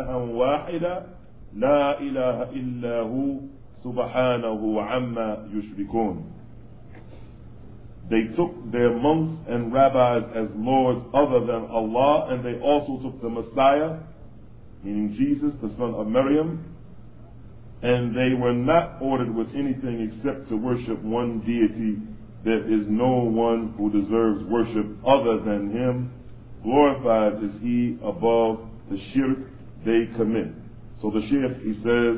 إلها واحدا لا إله إلا هو سبحانه عما يشركون. They took their monks and rabbis as lords other than Allah, and they also took the Messiah, meaning Jesus, the son of Maryam, and they were not ordered with anything except to worship one deity. There is no one who deserves worship other than him. Glorified is he above the shirk they commit. So the Shaykh, he says,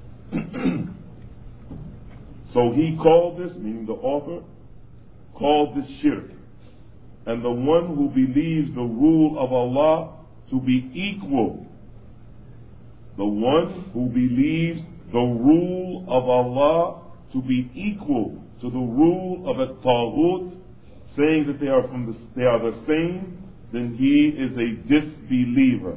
so he called this, meaning the author, called this shirk, and the one who believes the rule of Allah to be equal, the one who believes the rule of Allah to be equal to the rule of a Taghut, saying that they are the same, then he is a disbeliever.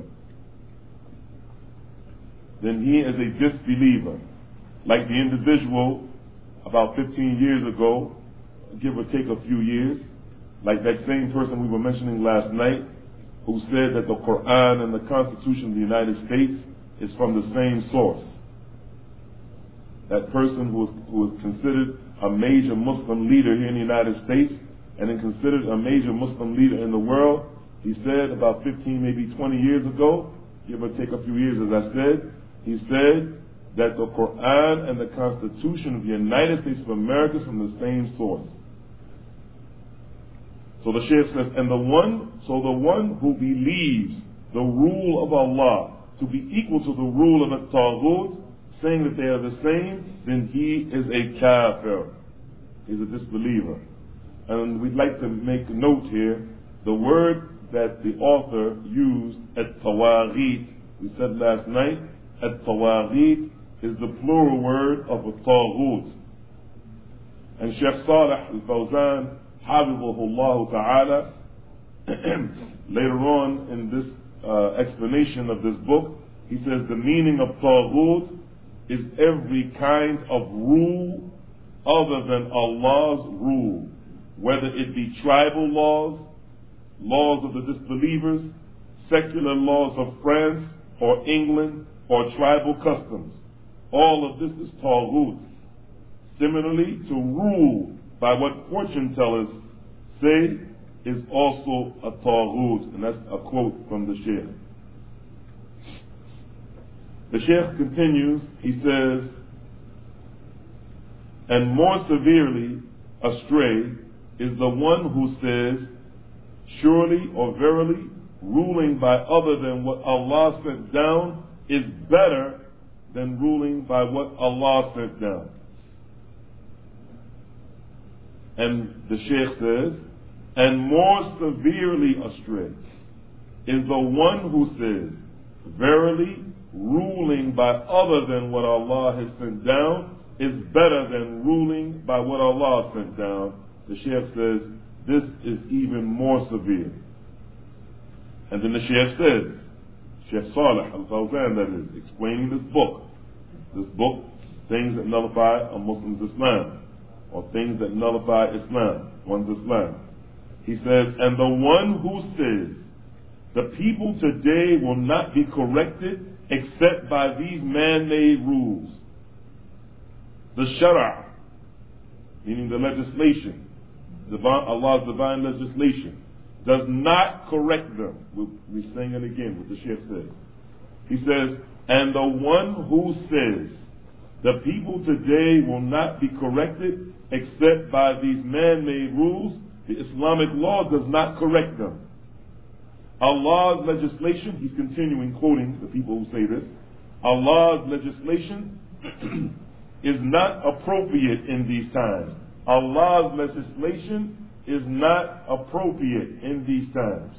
Then he is a disbeliever. Like the individual about 15 years ago, give or take a few years, like that same person we were mentioning last night, who said that the Quran and the Constitution of the United States is from the same source. That person who was considered a major Muslim leader here in the United States, and then considered a major Muslim leader in the world, he said about 15, maybe 20 years ago, give or take a few years as I said, he said that the Quran and the Constitution of the United States of America is from the same source. So the Shaykh says, and the one who believes the rule of Allah to be equal to the rule of a Taghut, saying that they are the same, then he is a kafir. He's a disbeliever. And we'd like to make a note here, the word that the author used, at-tawaghit, we said last night, at-tawaghit is the plural word of a taghut. And Shaykh Salih al-Fawzan, Hafizahullah Ta'ala, later on in this explanation of this book, he says the meaning of taghut is every kind of rule other than Allah's rule, whether it be tribal laws, laws of the disbelievers, secular laws of France or England, or tribal customs. All of this is taghut. Similarly, to rule by what fortune tellers say is also a taghut, and that's a quote from the Shaykh. The Shaykh continues, he says, and more severely astray is the one who says, surely or verily, ruling by other than what Allah sent down is better than ruling by what Allah sent down. And the Shaykh says, and more severely astray is the one who says, verily, ruling by other than what Allah has sent down is better than ruling by what Allah sent down. The Shaykh says, this is even more severe. And then the Shaykh says, Shaykh Salih al-Fawzan, that is, explaining this book, things that nullify a Muslim's Islam, or things that nullify Islam, one's Islam. He says, and the one who says, the people today will not be corrected except by these man-made rules. The Shara', meaning the legislation, Allah's divine legislation, does not correct them. We sing it again, what the Shaykh says. He says, and the one who says, the people today will not be corrected except by these man-made rules, the Islamic law does not correct them. Allah's legislation, he's continuing quoting the people who say this, Allah's legislation is not appropriate in these times. Allah's legislation is not appropriate in these times.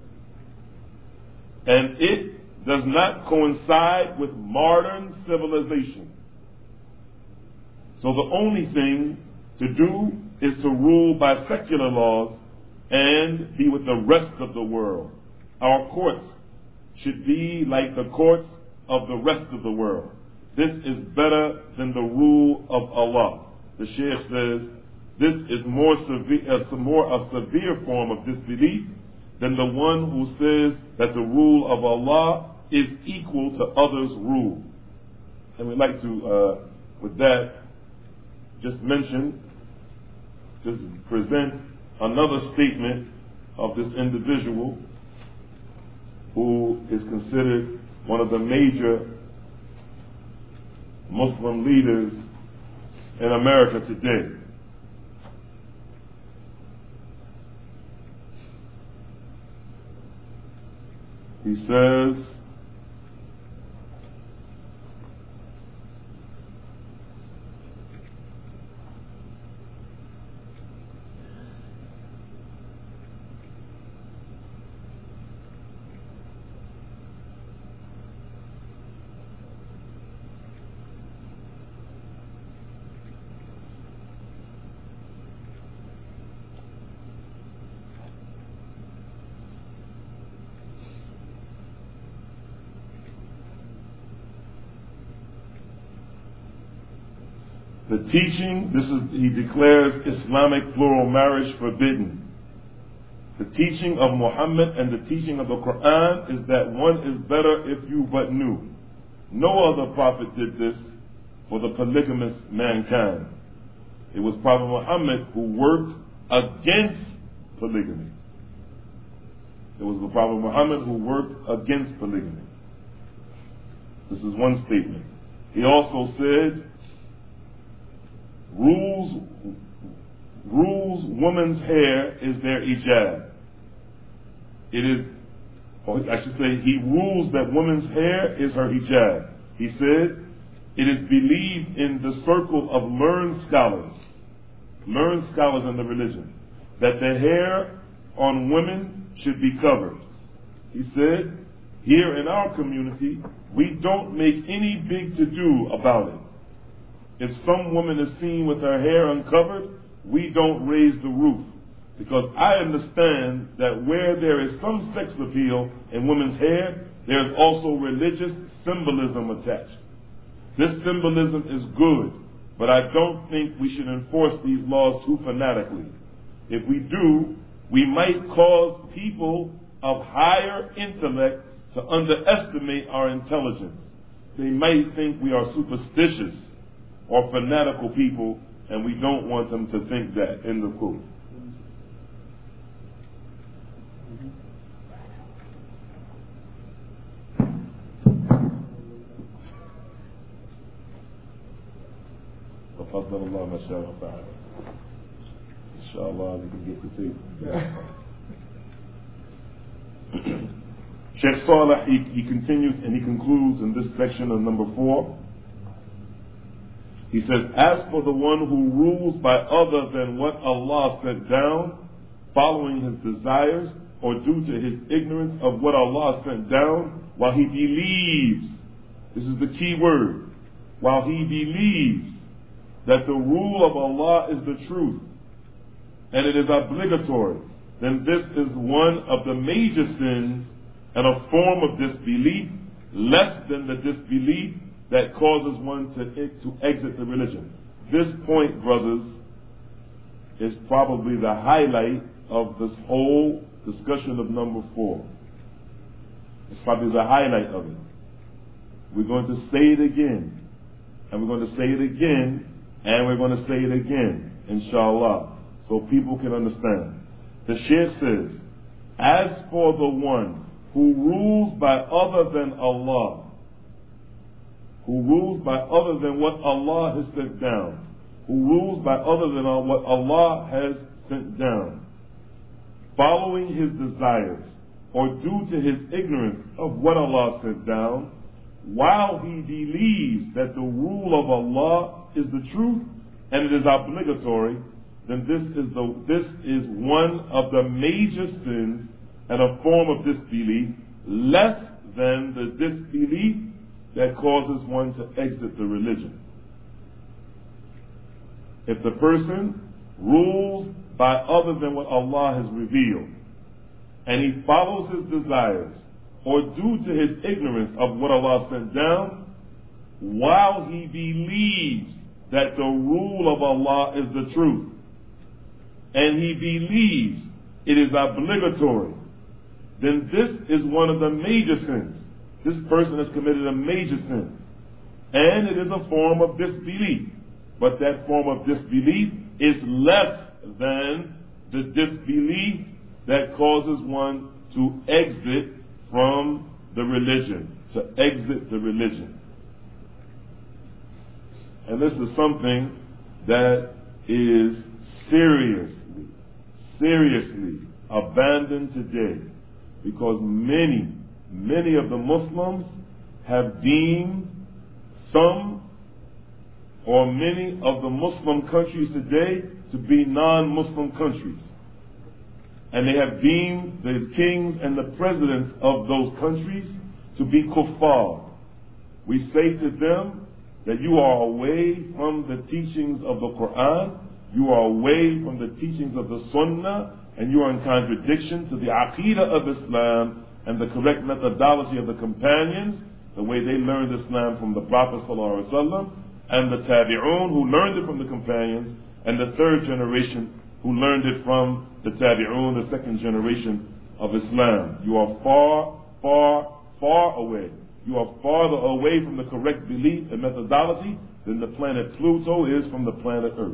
And it does not coincide with modern civilization. So the only thing to do is to rule by secular laws and be with the rest of the world. Our courts should be like the courts of the rest of the world. This is better than the rule of Allah. The Shaykh says, this is more severe, a severe form of disbelief than the one who says that the rule of Allah is equal to others' rule. And we'd like to, with that, just present another statement of this individual who is considered one of the major Muslim leaders in America today. He says, the teaching, he declares Islamic plural marriage forbidden. The teaching of Muhammad and the teaching of the Quran is that one is better if you but knew. No other prophet did this for the polygamous mankind. It was Prophet Muhammad who worked against polygamy. It was the Prophet Muhammad who worked against polygamy. This is one statement. He also said, rules woman's hair is their ijab. It is, or I should say, he rules that woman's hair is her hijab. He said, it is believed in the circle of learned scholars in the religion, that the hair on women should be covered. He said, here in our community, we don't make any big to-do about it. If some woman is seen with her hair uncovered, we don't raise the roof. Because I understand that where there is some sex appeal in women's hair, there's also religious symbolism attached. This symbolism is good, but I don't think we should enforce these laws too fanatically. If we do, we might cause people of higher intellect to underestimate our intelligence. They might think we are superstitious or fanatical people, and we don't want them to think that. End of quote. Inshallah, we can get the tape. Sheikh Saleh, he continues and he concludes in this section of number 4. He says, as for the one who rules by other than what Allah sent down, following his desires, or due to his ignorance of what Allah sent down, while he believes, this is the key word, while he believes that the rule of Allah is the truth, and it is obligatory, then this is one of the major sins and a form of disbelief, less than the disbelief that causes one to exit the religion. This point, brothers, is probably the highlight of this whole discussion of number 4. It's probably the highlight of it. We're going to say it again, and we're going to say it again, and we're going to say it again, inshallah, so people can understand. The Shaykh says, as for the one who rules by other than Allah, who rules by other than what Allah has sent down, who rules by other than what Allah has sent down, following his desires, or due to his ignorance of what Allah sent down, while he believes that the rule of Allah is the truth and it is obligatory, then this is one of the major sins and a form of disbelief, less than the disbelief that causes one to exit the religion. If the person rules by other than what Allah has revealed, and he follows his desires, or due to his ignorance of what Allah sent down, while he believes that the rule of Allah is the truth, and he believes it is obligatory, then this is one of the major sins this person has committed a major sin. And it is a form of disbelief. But that form of disbelief is less than the disbelief that causes one to exit from the religion, to exit the religion. And this is something that is seriously abandoned today, because many of the Muslims have deemed some or many of the Muslim countries today to be non-Muslim countries. And they have deemed the kings and the presidents of those countries to be kuffar. We say to them that you are away from the teachings of the Quran, you are away from the teachings of the Sunnah, and you are in contradiction to the Aqidah of Islam and the correct methodology of the companions, the way they learned Islam from the Prophet ﷺ, and the Tabi'un who learned it from the companions, and the third generation who learned it from the Tabi'un, the second generation of Islam. You are far away. You are farther away from the correct belief and methodology than the planet Pluto is from the planet Earth.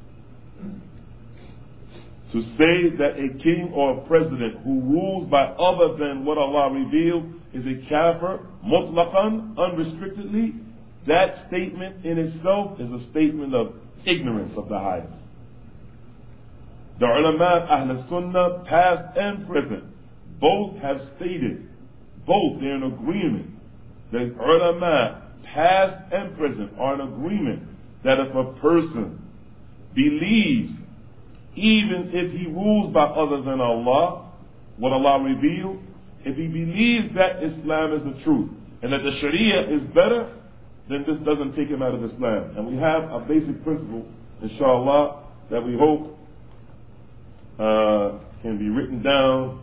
To say that a king or a president who rules by other than what Allah revealed is a kafir, mutlaqan, unrestrictedly, that statement in itself is a statement of ignorance of the highest. The ulama, Ahl Sunnah, past and present, both have stated, they're in agreement, the ulama, past and present, are in agreement that if a person believes, even if he rules by other than Allah, what Allah revealed, if he believes that Islam is the truth and that the Sharia is better, then this doesn't take him out of Islam. And we have a basic principle, inshallah, that we hope can be written down,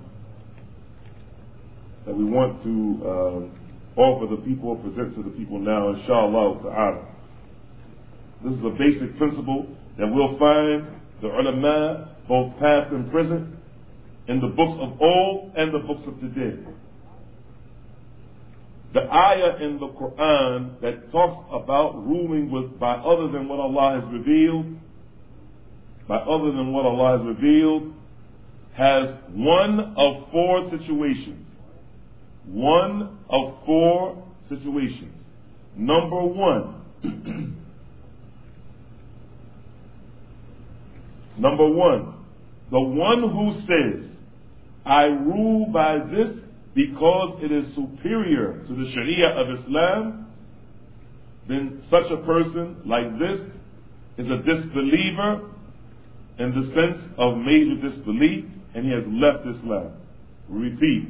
that we want to offer the people or present to the people now, inshallah ta'ala. This is a basic principle that we'll find the ulama, both past and present, in the books of old and the books of today. The ayah in the Quran that talks about ruling by other than what Allah has revealed, has one of four situations. Number one, the one who says, I rule by this because it is superior to the Sharia of Islam, then such a person like this is a disbeliever in the sense of major disbelief, and he has left Islam. Repeat.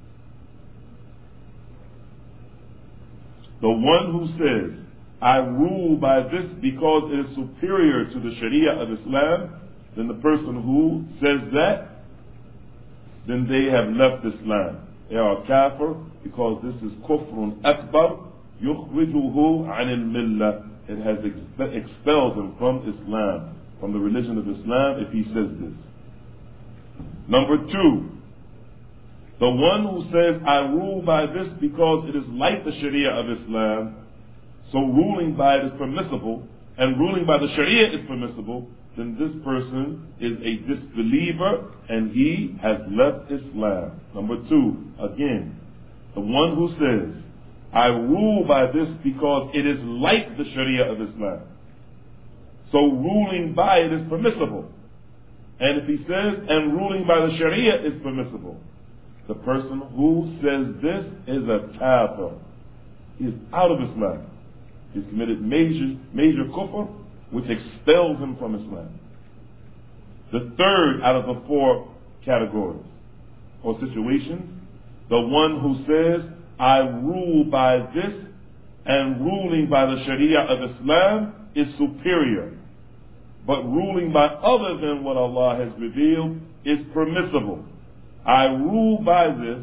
The one who says, I rule by this because it is superior to the Sharia of Islam, then the person who says that, then they have left Islam. They are kafir because this is kufrun akbar, yukhrijuhu anil millah. It has expelled him from Islam, from the religion of Islam, if he says this. Number two, the one who says, I rule by this because it is like the Sharia of Islam, so ruling by it is permissible, and ruling by the Sharia is permissible, then this person is a disbeliever and he has left Islam. Number two, again, the one who says, I rule by this because it is like the Sharia of Islam, so ruling by it is permissible. And if he says, and ruling by the Sharia is permissible, the person who says this is a kafir. He is out of Islam. He's committed major kufr, which expels him from Islam. The third out of the four categories or situations, the one who says, I rule by this, and ruling by the Sharia of Islam is superior, but ruling by other than what Allah has revealed is permissible. I rule by this,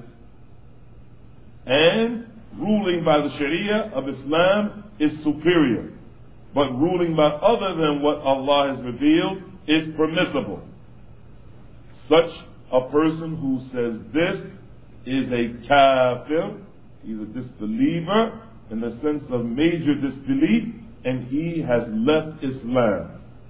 and ruling by the Sharia of Islam is superior, but ruling by other than what Allah has revealed is permissible. Such a person who says this is a kafir, He's a disbeliever in the sense of major disbelief, and he has left Islam.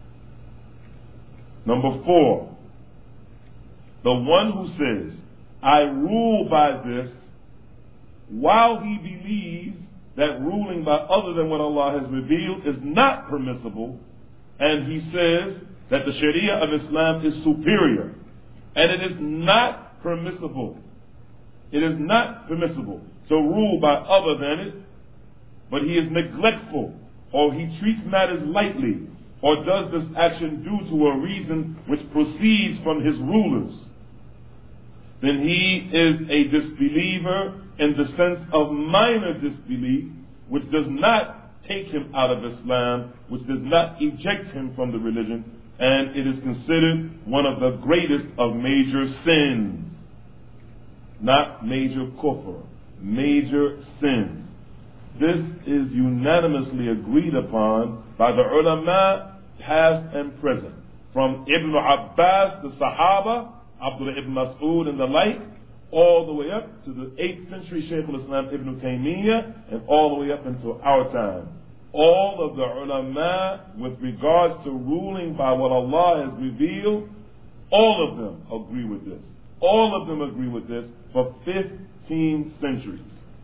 Number 4, the one who says, I rule by this, while he believes that ruling by other than what Allah has revealed is not permissible, and he says that the Sharia of Islam is superior, and it is not permissible. It is not permissible to rule by other than it, but he is neglectful, or he treats matters lightly, or does this action due to a reason which proceeds from his rulers, then he is a disbeliever in the sense of minor disbelief, which does not take him out of Islam, which does not eject him from the religion, and it is considered one of the greatest of major sins. Not major kufr, major sins. This is unanimously agreed upon by the ulama, past and present. From Ibn Abbas, the Sahaba, Abdullah ibn Mas'ud and the like, all the way up to the 8th century Shaykh al-Islam Ibn Taymiyyah, and all the way up into our time. All of the ulama, with regards to ruling by what Allah has revealed, all of them agree with this. All of them agree with this for 15 centuries.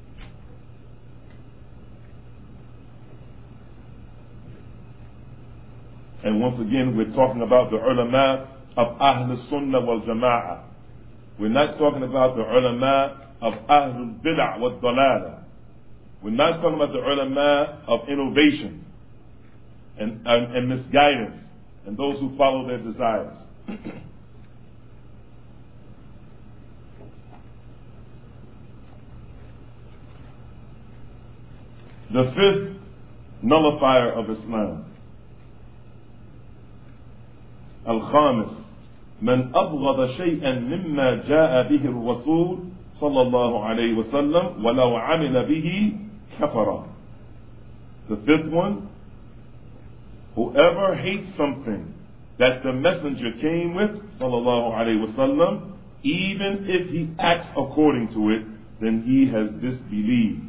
And once again, we're talking about the ulama of Ahl Sunnah wal Jama'ah. We're not talking about the ulama of Ahlul Bid'ah wal Dalala. We're not talking about the ulama of innovation and misguidance and those who follow their desires. The 5th nullifier of Islam. الخامس من أبغض شيئا مما جاء به الرسول صلى الله عليه وسلم ولو عمل به كفر. The 5th one, whoever hates something that the messenger came with sallallahu alaihi wasallam, even if he acts according to it, then he has disbelieved.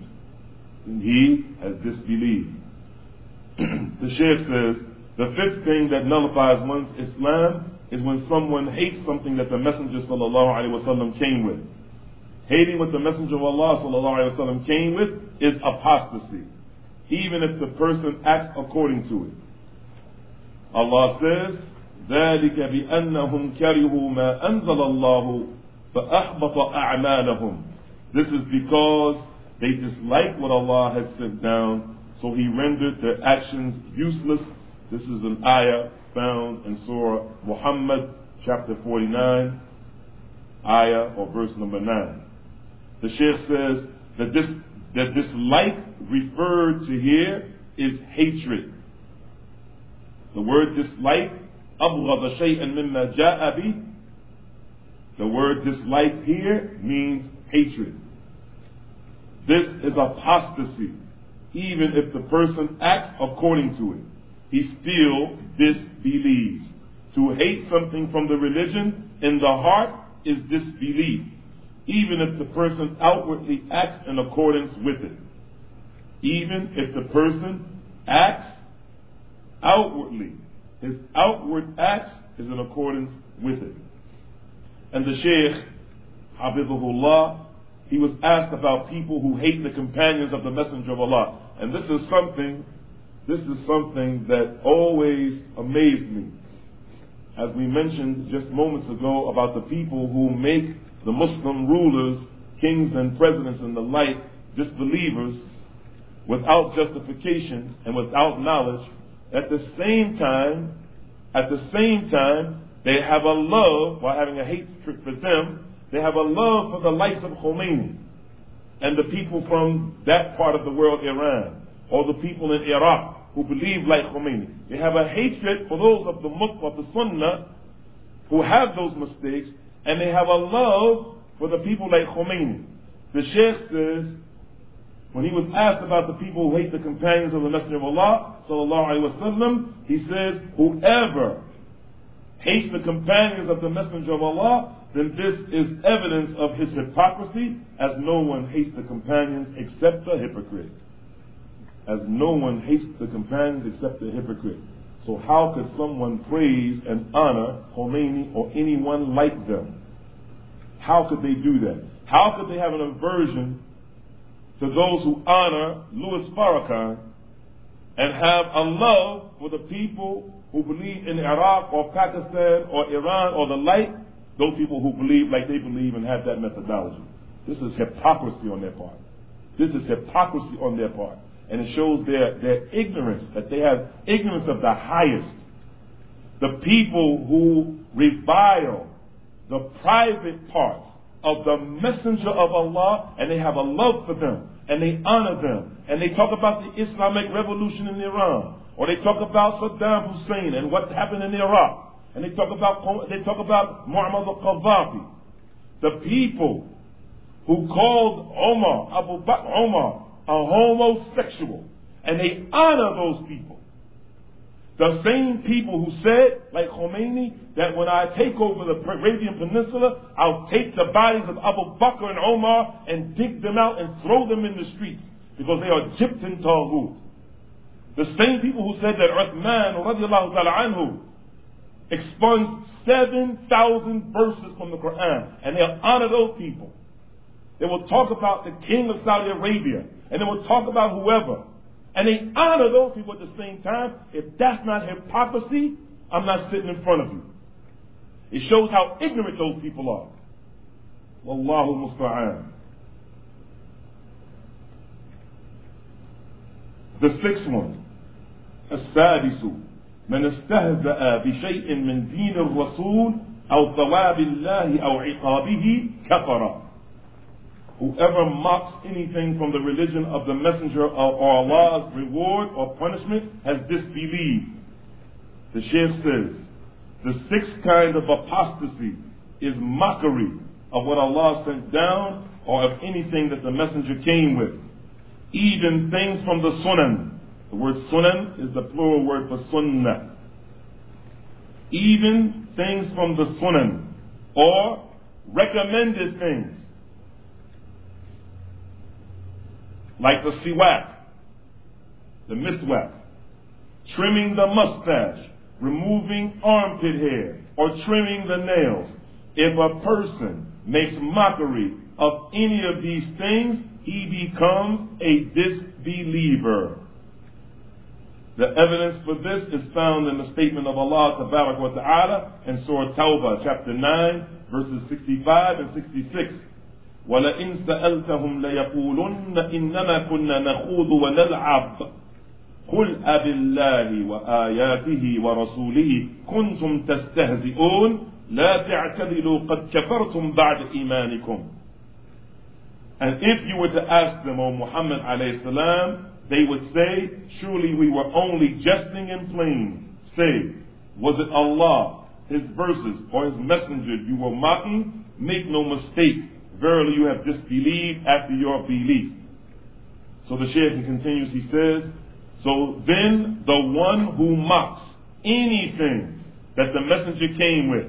The Shaykh says, the 5th thing that nullifies one's Islam is when someone hates something that the Messenger sallallahu alaihi wasallam came with. Hating what the Messenger of Allah sallallahu alaihi wasallam came with is apostasy, even if the person acts according to it. Allah says, ذَلِكَ بِأَنَّهُمْ كَرِهُوا مَا أَنزَلَ اللَّهُ فَأَحْبَطَ أَعْمَالَهُم. This is because they dislike what Allah has sent down, so He rendered their actions useless. This is an ayah found in Surah Muhammad, chapter 49, ayah or verse number 9. The Shaykh says that this dislike referred to here is hatred. The word dislike, أبغض شيئا مما جاء به. The word dislike here means hatred. This is apostasy. Even if the person acts according to it, he still disbelieves. To hate something from the religion in the heart is disbelief, even if the person outwardly acts in accordance with it. Even if the person acts outwardly, his outward acts is in accordance with it. And the Shaykh, Hafizahullah, he was asked about people who hate the companions of the Messenger of Allah. And this is something that always amazed me. As we mentioned just moments ago about the people who make the Muslim rulers, kings and presidents and the like, disbelievers, without justification and without knowledge. At the same time, they have a love, while having a hatred for them, they have a love for the likes of Khomeini and the people from that part of the world, Iran, or the people in Iraq who believe like Khomeini. They have a hatred for those of the Sunnah who have those mistakes, and they have a love for the people like Khomeini. The Shaykh says, when he was asked about the people who hate the companions of the Messenger of Allah sallallahu alaihi wasallam, he says, whoever hates the companions of the Messenger of Allah, then this is evidence of his hypocrisy, as no one hates the companions except the hypocrite. As no one hates the companions except the hypocrite. So how could someone praise and honor Khomeini or anyone like them? How could they do that? How could they have an aversion to those who honor Louis Farrakhan and have a love for the people who believe in Iraq or Pakistan or Iran or the like, those people who believe like they believe and have that methodology? This is hypocrisy on their part. This is hypocrisy on their part. And it shows their ignorance, that they have ignorance of the highest. The people who revile the private parts of the Messenger of Allah, and they have a love for them, and they honor them, and they talk about the Islamic Revolution in Iran, or they talk about Saddam Hussein and what happened in Iraq, and they talk about Muammar al-Qaddafi. The people who called Abu Bakr Omar a homosexual, and they honor those people. The same people who said, like Khomeini, that when I take over the Arabian Peninsula, I'll take the bodies of Abu Bakr and Omar and dig them out and throw them in the streets because they are gypped in Taghut. The same people who said that Uthman radiallahu ta'ala anhu expunged 7,000 verses from the Quran, and they'll honor those people. They will talk about the king of Saudi Arabia, and they will talk about whoever. And they honor those people at the same time. If that's not hypocrisy, I'm not sitting in front of you. It shows how ignorant those people are. Wallahu musta'an. The sixth one. السادس من استهزأ بشيء من دين الرسول أو ثواب الله أو عقابه كفر. Whoever mocks anything from the religion of the Messenger of Allah's reward or punishment has disbelieved. The Shaykh says, the sixth kind of apostasy is mockery of what Allah sent down or of anything that the Messenger came with. Even things from the Sunan. The word Sunan is the plural word for Sunnah. Even things from the Sunan or recommended things. Like the siwak, the miswak, trimming the mustache, removing armpit hair, or trimming the nails. If a person makes mockery of any of these things, he becomes a disbeliever. The evidence for this is found in the statement of Allah Tabarak wa Ta'ala in Surah Tawbah, chapter 9, verses 65 and 66. وَلَئِنْ سَأَلْتَهُمْ لَيَقُولُنَّ إِنَّمَا كُنَّا نَخُوضُ وَنَلْعَبُ قُلْ أَبِاللَّهِ وَآيَاتِهِ وَرَسُولِهِ كُنْتُمْ تَسْتَهْزِئُونَ لَا تَعْتَذِلُوا قَدْ كَفَرْتُمْ بَعْدَ إِيمَانِكُمْ. And if you were to ask them, O Muhammad alayhi salam, they would say, surely we were only jesting and playing. Say, was it Allah, His verses, or His messenger you were mocking? Make no mistake. Verily you have disbelieved after your belief. So the Shaykh continues, he says, so then the one who mocks anything that the messenger came with,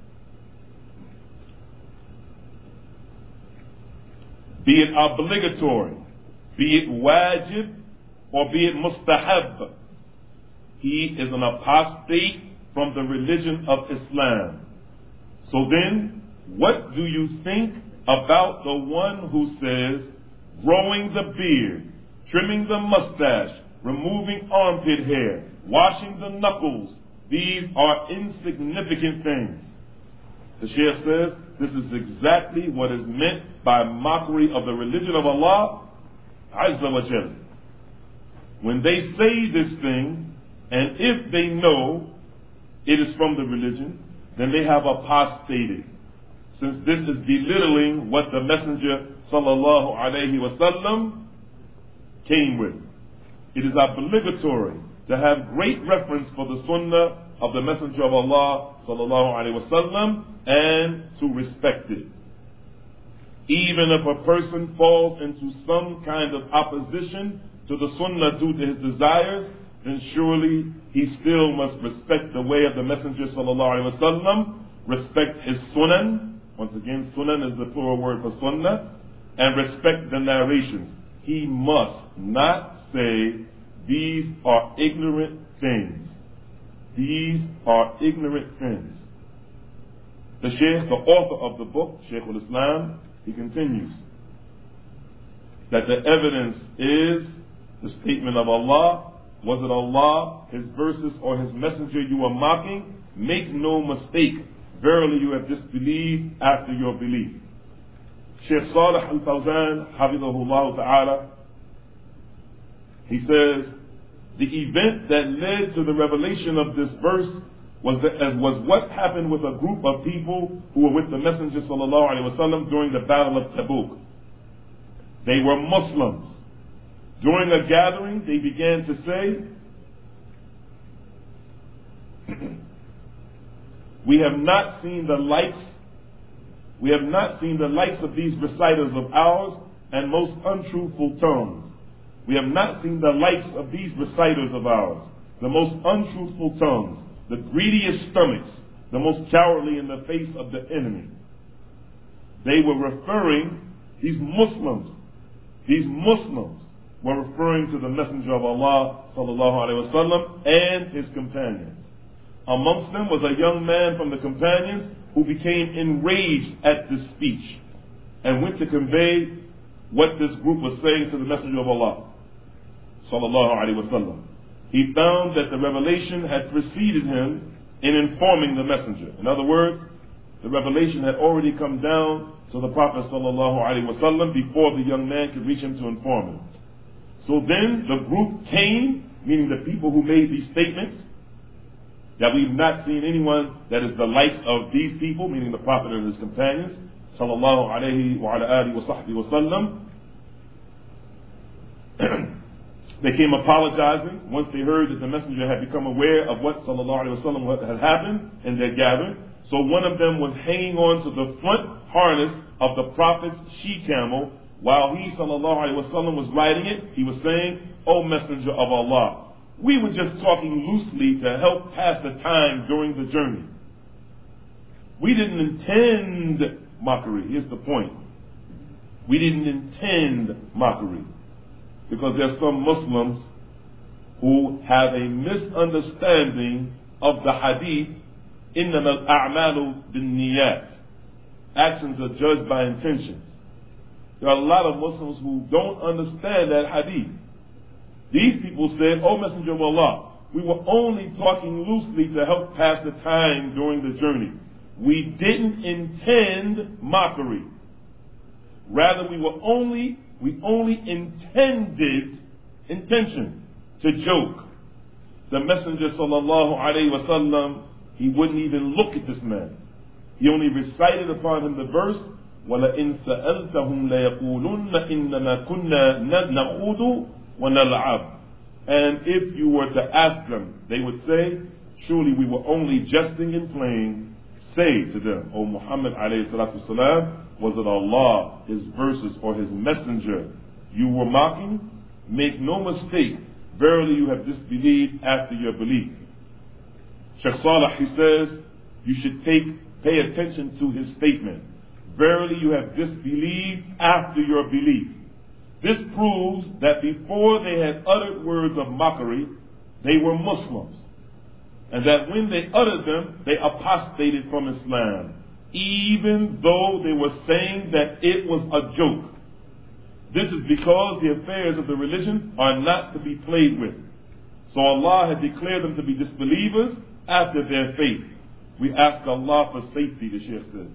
be it obligatory, be it wajib, or be it mustahab, he is an apostate from the religion of Islam. So then, what do you think about the one who says growing the beard, trimming the mustache, removing armpit hair, washing the knuckles, these are insignificant things? The Shaykh says this is exactly what is meant by mockery of the religion of Allah Azza wa Jalla. When they say this thing, and if they know it is from the religion, then they have apostated, since this is belittling what the Messenger sallallahu alaihi wasallam came with. It is obligatory to have great reference for the Sunnah of the Messenger of Allah sallallahu alaihi wasallam and to respect it. Even if a person falls into some kind of opposition to the Sunnah due to his desires, then surely he still must respect the way of the Messenger sallallahu alaihi wasallam, respect his sunan. Once again, sunan is the plural word for sunnah, and respect the narrations. He must not say, these are ignorant things. These are ignorant things. The Shaykh, the author of the book, Shaykh al-Islam, he continues that the evidence is the statement of Allah. Was it Allah, His verses, or His messenger you are mocking? Make no mistake, verily you have disbelieved after your belief. Shaykh Salih al-Fawzan, hafidhahullah ta'ala, he says, the event that led to the revelation of this verse was what happened with a group of people who were with the Messenger sallallahu alaihi wasallam during the Battle of Tabuk. They were Muslims. During a gathering, they began to say, we have not seen the likes of these reciters of ours and most untruthful tongues. We have not seen the likes of these reciters of ours, the most untruthful tongues, the greediest stomachs, the most cowardly in the face of the enemy. They were referring, these Muslims were referring to the Messenger of Allah sallallahu alaihi wasallam and his companions. Amongst them was a young man from the companions who became enraged at this speech and went to convey what this group was saying to the Messenger of Allah sallallahu alaihi wasallam. He found that the revelation had preceded him in informing the Messenger. In other words, the revelation had already come down to the Prophet sallallahu alaihi wasallam before the young man could reach him to inform him. So then the group came, meaning the people who made these statements, that we've not seen anyone that is the likes of these people, meaning the Prophet and his companions, sallallahu alaihi wa ala alihi wa sahbihi wa sallam. They came apologizing once they heard that the Messenger had become aware of what sallallahu alaihi wa sallam had happened in their gathering. So one of them was hanging on to the front harness of the Prophet's she-camel. While he sallallahu alaihi wa sallam was riding it, he was saying, O Messenger of Allah, we were just talking loosely to help pass the time during the journey. We didn't intend mockery. Here's the point. We didn't intend mockery. Because there are some Muslims who have a misunderstanding of the hadith, إِنَّمَا الْأَعْمَالُ بِالنِّيَّاتِ. Actions are judged by intentions. There are a lot of Muslims who don't understand that hadith. These people said, O Messenger of Allah, we were only talking loosely to help pass the time during the journey. We didn't intend mockery. Rather, we only intended intention to joke. The Messenger sallallahu alaihi wasallam, he wouldn't even look at this man. He only recited upon him the verse, وَلَئِن سَأَلْتَهُمْ لَيَقُولُنَّ إِنَّمَا كُنَّا نَخُوضُ وَنَلْعَبُ. And if you were to ask them, they would say, surely we were only jesting and playing. Say to them, O Muhammad alayhi salatu wasalam, was it Allah, His verses, or His messenger you were mocking? Make no mistake, verily you have disbelieved after your belief. Shaykh Salih, he says, you should pay attention to his statement. Verily you have disbelieved after your belief. This proves that before they had uttered words of mockery, they were Muslims. And that when they uttered them, they apostated from Islam, even though they were saying that it was a joke. This is because the affairs of the religion are not to be played with. So Allah had declared them to be disbelievers after their faith. We ask Allah for safety, the Shaykh says.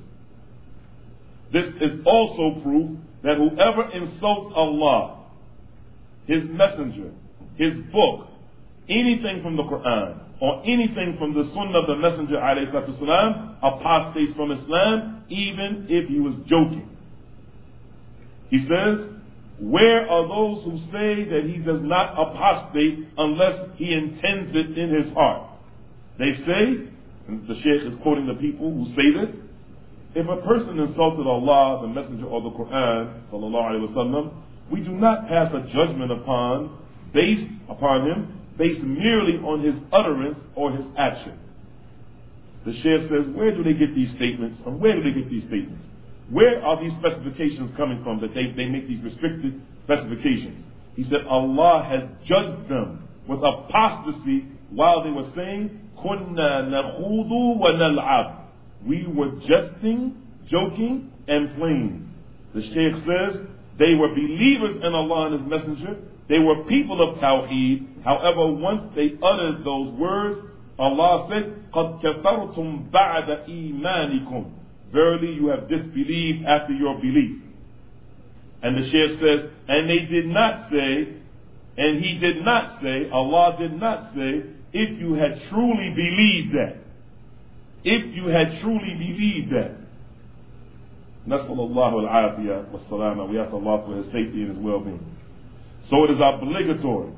This is also proof that whoever insults Allah, His messenger, His book, anything from the Quran, or anything from the Sunnah of the Messenger ﷺ, apostates from Islam, even if he was joking. He says, where are those who say that he does not apostate unless he intends it in his heart? They say, and the Shaykh is quoting the people who say this, if a person insulted Allah, the Messenger, or the Quran, sallallahu alaihi wasallam, we do not pass a judgment based upon him based merely on his utterance or his action. The Shaykh says, where do they get these statements? And where do they get these statements? Where are these specifications coming from that they make these restricted specifications? He said, Allah has judged them with apostasy while they were saying, Kunna nakhudu wa nal'ab. We were jesting, joking, and playing. The Shaykh says, they were believers in Allah and His Messenger. They were people of Tawheed. However, once they uttered those words, Allah said, قَدْ كَفَرْتُمْ بَعْدَ إِيمَانِكُمْ. Verily you have disbelieved after your belief. And the Shaykh says, and they did not say, and he did not say, Allah did not say, if you had truly believed that. If you had truly believed that. Nas'alullahu al-afiyah wa salama. We ask Allah for His safety and His well-being. So it is obligatory.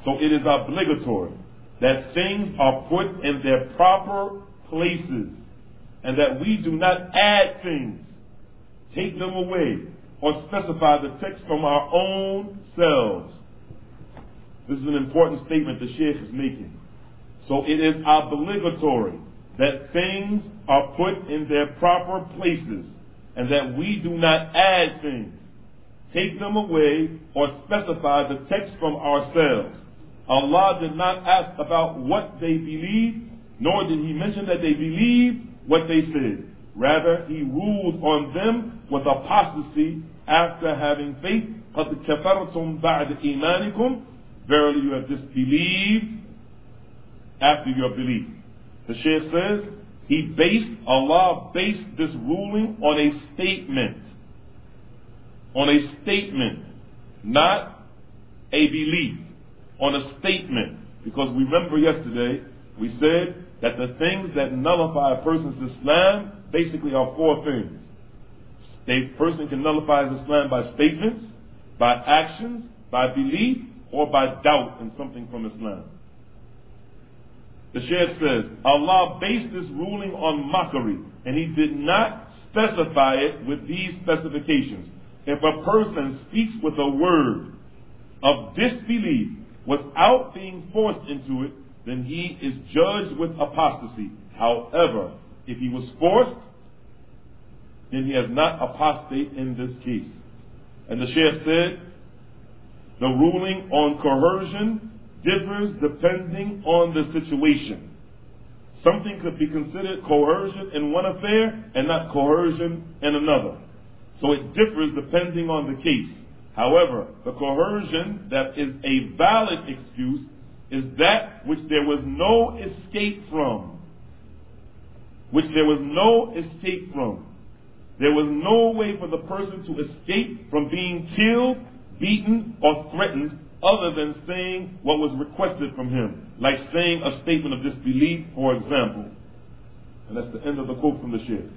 That things are put in their proper places, and that we do not add things, take them away, or specify the text from our own selves. This is an important statement the Shaykh is making. So it is obligatory that things are put in their proper places, and that we do not add things, take them away, or specify the text from ourselves. Allah did not ask about what they believed, nor did He mention that they believed what they said. Rather, He ruled on them with apostasy after having faith. قَدْ كَفَرْتُمْ بَعْدَ إِيمَانِكُمْ. Verily you have disbelieved after your belief. The Shaykh says, Allah based this ruling on a statement. On a statement, not a belief. On a statement. Because we remember yesterday, we said that the things that nullify a person's Islam basically are four things. A person can nullify his Islam by statements, by actions, by belief, or by doubt in something from Islam. The Shaykh says, Allah based this ruling on mockery, and He did not specify it with these specifications. If a person speaks with a word of disbelief without being forced into it, then he is judged with apostasy. However, if he was forced, then he has not apostate in this case. And the Shaykh said, the ruling on coercion differs depending on the situation. Something could be considered coercion in one affair and not coercion in another. So it differs depending on the case. However, the coercion that is a valid excuse is that which there was no escape from. There was no way for the person to escape from being killed, beaten, or threatened other than saying what was requested from him, like saying a statement of disbelief, for example. And that's the end of the quote from the Shaykh.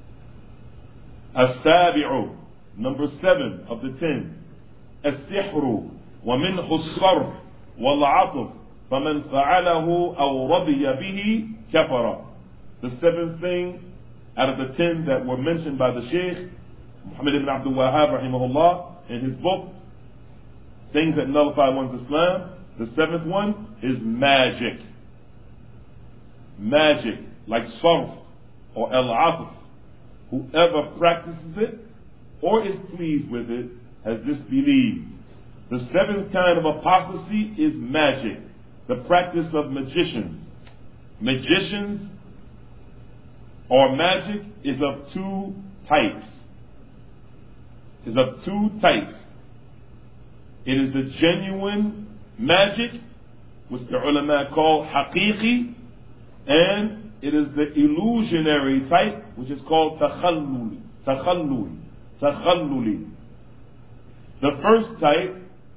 As-sabi'u, number 7 of the 10. As-sihru, wa minhu as-sarf, wal-'atf, faman fa'alahu aw radiya bihi kafara. The 7th thing out of the 10 that were mentioned by the Shaykh, Muhammad ibn Abdul Wahhab rahimahullah, in his book, Things that Nullify One's Islam, the 7th one is magic. Magic, like sarf or al-'atf. Whoever practices it or is pleased with it has disbelieved. The 7th kind of apostasy is magic, the practice of magicians. Magicians or magic is of two types. It is the genuine magic, which the ulama call haqiqi, and it is the illusionary type, which is called takhalluli. The first type,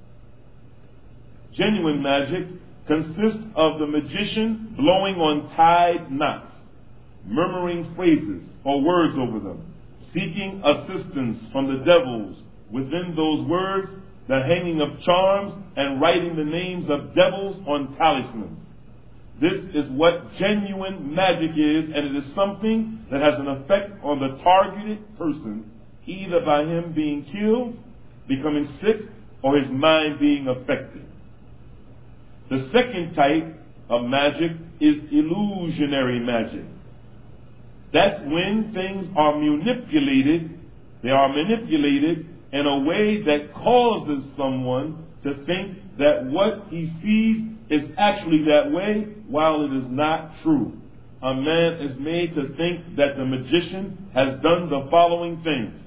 genuine magic, consists of the magician blowing on tied knots, murmuring phrases or words over them, seeking assistance from the devils within those words, the hanging of charms, and writing the names of devils on talismans. This is what genuine magic is, and it is something that has an effect on the targeted person, either by him being killed, becoming sick, or his mind being affected. The second type of magic is illusionary magic. That's when things are manipulated. They are manipulated in a way that causes someone to think that what he sees is actually that way, while it is not true. A man is made to think that the magician has done the following things.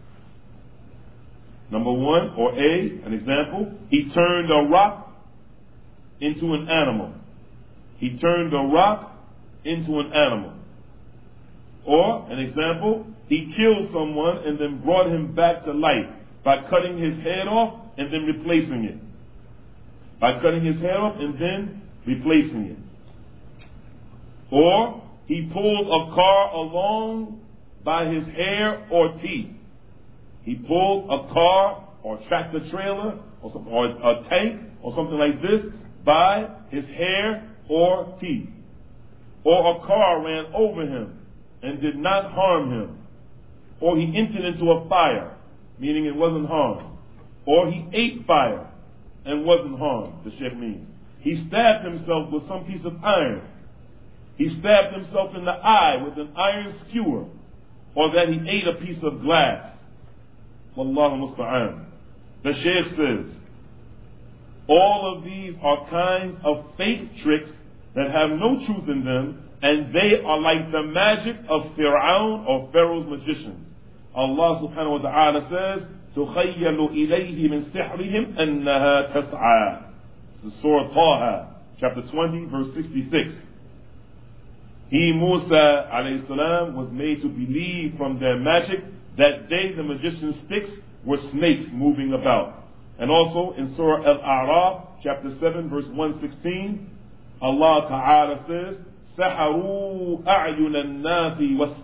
Number one, or A, an example, he turned a rock into an animal. He turned a rock into an animal. Or, an example, he killed someone and then brought him back to life by cutting his head off and then replacing it. By cutting his head off and then replacing it. Or, he pulled a car along by his hair or teeth. He pulled a car or tractor trailer or a tank or something like this by his hair or teeth. Or a car ran over him and did not harm him. Or he entered into a fire, meaning it wasn't harmed. Or he ate fire and wasn't harmed, the Sheikh means. He stabbed himself with some piece of iron. He stabbed himself in the eye with an iron skewer. Or that he ate a piece of glass. Wallahu musta'an. The Sheikh says, all of these are kinds of fake tricks that have no truth in them, and they are like the magic of Fir'aun or Pharaoh's magicians. Allah subhanahu wa ta'ala says, تُخَيَّلُ إِلَيْهِ مِنْ سِحْرِهِمْ أَنَّهَا تَسْعَى. This is Surah Taha, chapter 20, verse 66. He, Musa alayhi salam, was made to believe from their magic that they, the magician's sticks, were snakes moving about. And also in Surah Al-A'raf, chapter 7, verse 116, Allah Ta'ala says, سَحَرُوا أَعْيُنَ النَّاسِ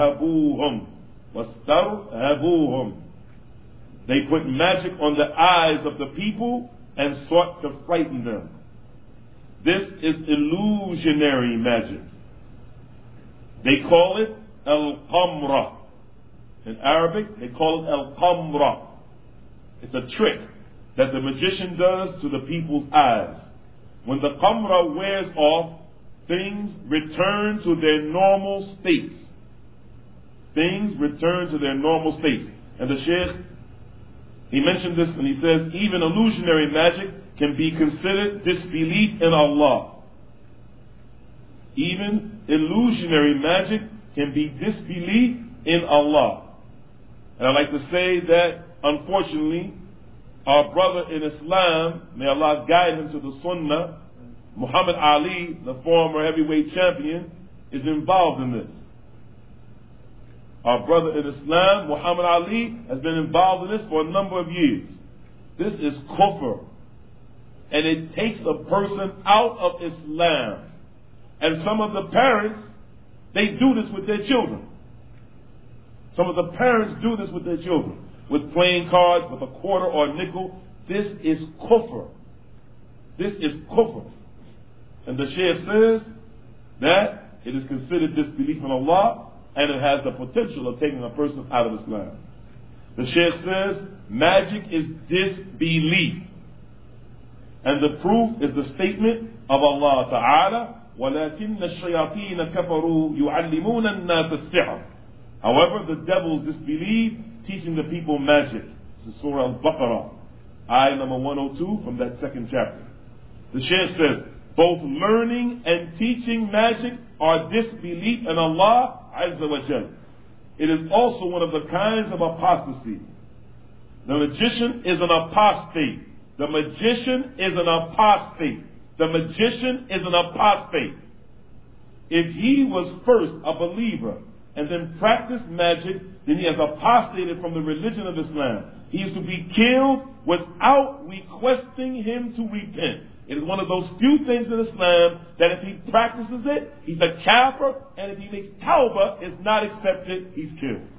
وَاسْتَرْهَبُوهُم. They put magic on the eyes of the people and sought to frighten them. This is illusionary magic. They call it al-qamra. In Arabic, they call it al-qamra. It's a trick that the magician does to the people's eyes. When the qamra wears off, things return to their normal states. Things return to their normal states. And the Shaykh, he mentioned this and he says, even illusionary magic can be considered disbelief in Allah. Even illusionary magic can be disbelief in Allah. And I'd like to say that, unfortunately, our brother in Islam, may Allah guide him to the Sunnah, Muhammad Ali, the former heavyweight champion, is involved in this. Our brother in Islam, Muhammad Ali, has been involved in this for a number of years. This is kufr. And it takes a person out of Islam. And some of the parents, they do this with their children. Some of the parents do this with their children. With playing cards, with a quarter or a nickel. This is kufr. This is kufr. And the Shaykh says that it is considered disbelief in Allah, and it has the potential of taking a person out of Islam. The Shaykh says magic is disbelief. And the proof is the statement of Allah Ta'ala, وَلَكِنَّ الشَّيَاطِينَ كَفَرُوا يُعَلِّمُونَ النَّاسَ السِّحْرَ. However, the devils disbelieve, teaching the people magic. This is Surah Al-Baqarah, ayah number 102 from that second chapter. The Shaykh says, both learning and teaching magic are disbelief in Allah Azza wa Jal. It is also one of the kinds of apostasy. The magician is an apostate. The magician is an apostate. The magician is an apostate. If he was first a believer and then practiced magic, then he has apostated from the religion of Islam. He is to be killed without requesting him to repent. It is one of those few things in Islam that if he practices it, he's a kafir, and if he makes tawbah, is not accepted, he's killed.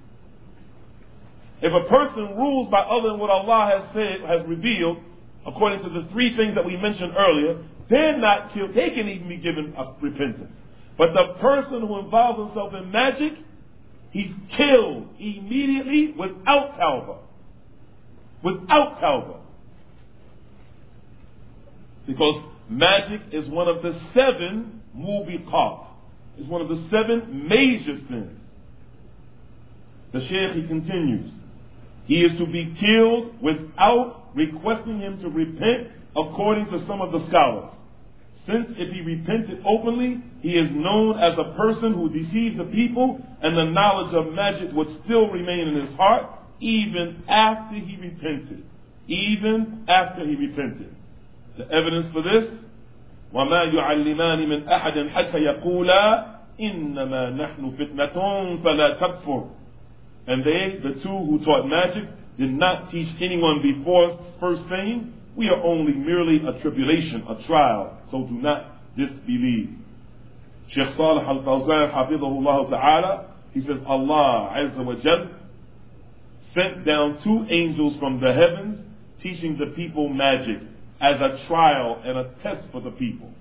If a person rules by other than what Allah has said, has revealed, according to the three things that we mentioned earlier, they're not killed. They can even be given repentance. But the person who involves himself in magic, he's killed immediately without tawbah. Without tawbah. Because magic is one of the 7 mubiqat. It's one of the 7 major sins. The Shaykh, he continues, he is to be killed without requesting him to repent, according to some of the scholars. Since if he repented openly, he is known as a person who deceived the people, and the knowledge of magic would still remain in his heart even after he repented. Even after he repented. The evidence for this, وَمَا يُعَلِّمَانِ مِنْ أَحَدٍ حَتَّى يَقُولَا إِنَّمَا نَحْنُ فِتْنَةٌ فَلَا تَكْفُرْ. And they, the 2 who taught magic, did not teach anyone before first saying, we are only merely a tribulation, a trial, so do not disbelieve. Shaykh Salih al-Fawzan, hafidhahullah ta'ala, he says, Allah Azza wa Jal sent down 2 angels from the heavens teaching the people magic as a trial and a test for the people.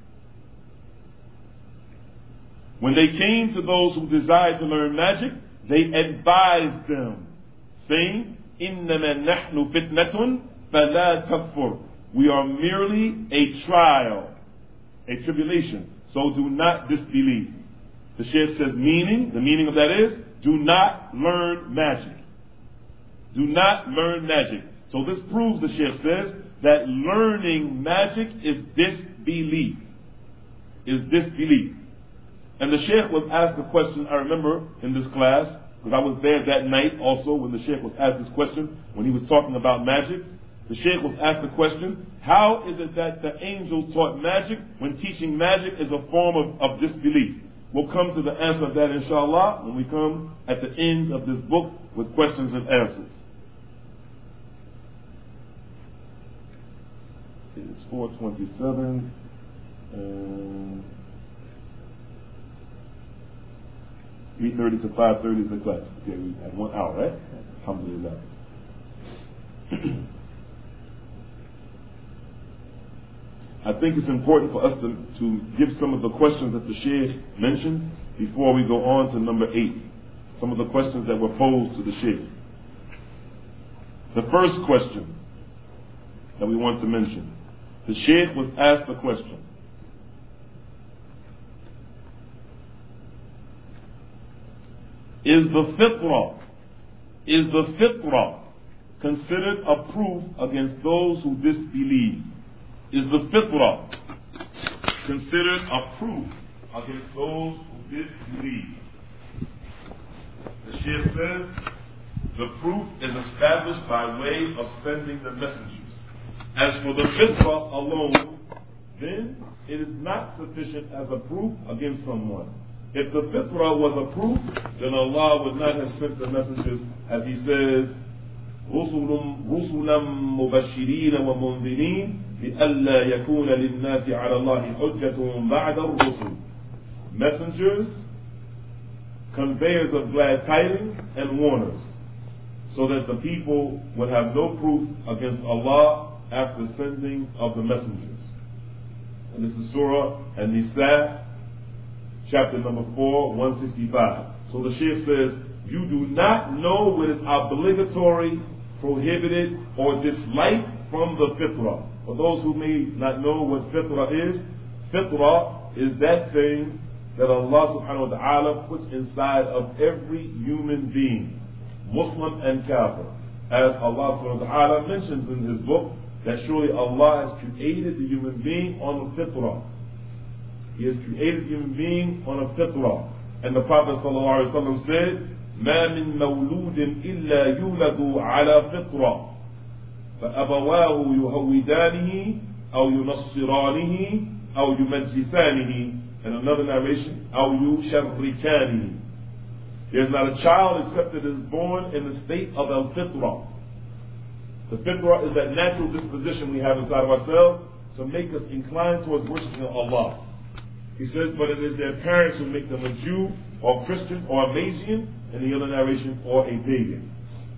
When they came to those who desired to learn magic, they advised them, saying, إِنَّمَا نَحْنُ فِتْنَةٌ فَلَا تَكْفُرْ. We are merely a trial, a tribulation, so do not disbelieve. The Shaykh says the meaning of that is, do not learn magic. Do not learn magic. So this proves, the Shaykh says, that learning magic is disbelief. Is disbelief. And the Shaykh was asked a question, I remember in this class, because I was there that night also when the Shaykh was asked this question, when he was talking about magic. The Shaykh was asked the question, how is it that the angels taught magic when teaching magic is a form of disbelief? We'll come to the answer of that, inshallah, when we come at the end of this book with questions and answers. It is 4:27. 3:30 to 5:30 is the class. Okay, we had 1 hour, right? Alhamdulillah. I think it's important for us to give some of the questions that the Shaykh mentioned before we go on to number 8. Some of the questions that were posed to the Shaykh. The first question that we want to mention. The Shaykh was asked the question, Is the fitrah considered a proof against those who disbelieve? Is the fitrah considered a proof against those who disbelieve? The Shaykh says, the proof is established by way of sending the messengers. As for the fitrah alone, then it is not sufficient as a proof against someone. If the fitrah was a proof, then Allah would not have sent the messengers, as He says, رُسُلًا مُبَشِّرِينَ وَمُنذِرِينَ لِأَلَّا يَكُونَ لِلنَّاسِ عَلَى اللَّهِ حُجَّةٌ بَعْدَ الرُّسُلِ. Messengers, conveyors of glad tidings, and warners, so that the people would have no proof against Allah after sending of the messengers. And this is Surah An-Nisa, chapter number 4, 165. So the Shaykh says, you do not know what is obligatory, prohibited, or disliked from the fitrah. For those who may not know what fitrah is that thing that Allah subhanahu wa ta'ala puts inside of every human being, Muslim and Kafir. As Allah subhanahu wa ta'ala mentions in His book, that surely Allah has created the human being on a fitrah. He has created the human being on a fitrah. And the Prophet sallallahu alaihi wasallam said, ما من مولود إلا يولد على فطرة فأبواه يهودانه أو ينصرانه أو يمجسانه. And another narration, أو يشركانه. There is not a child except that is born in the state of al-fitrah. The fitrah is that natural disposition we have inside of ourselves to make us inclined towards worshiping Allah. He says, but it is their parents who make them a Jew or Christian or a Magian, in the other narration, or a pagan.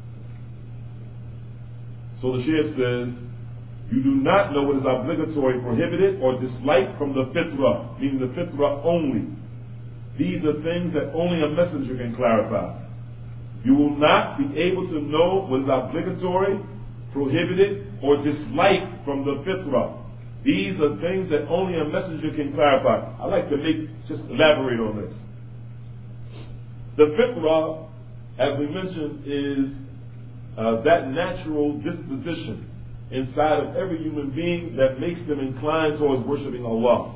So the Shaykh says, you do not know what is obligatory, prohibited, or disliked from the fitrah, meaning the fitrah only. These are things that only a messenger can clarify. You will not be able to know what is obligatory, prohibited, or disliked from the fitrah. These are things that only a messenger can clarify. I'd like to just elaborate on this. The fitrah, as we mentioned, is that natural disposition inside of every human being that makes them inclined towards worshiping Allah.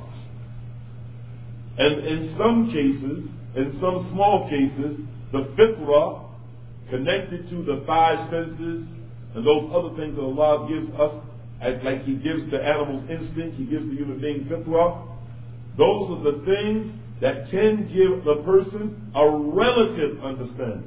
And in some cases, in some small cases, the fitrah connected to the five senses and those other things that Allah gives us, like He gives the animal's instinct, He gives the human being fitrah. Those are the things that can give the person a relative understanding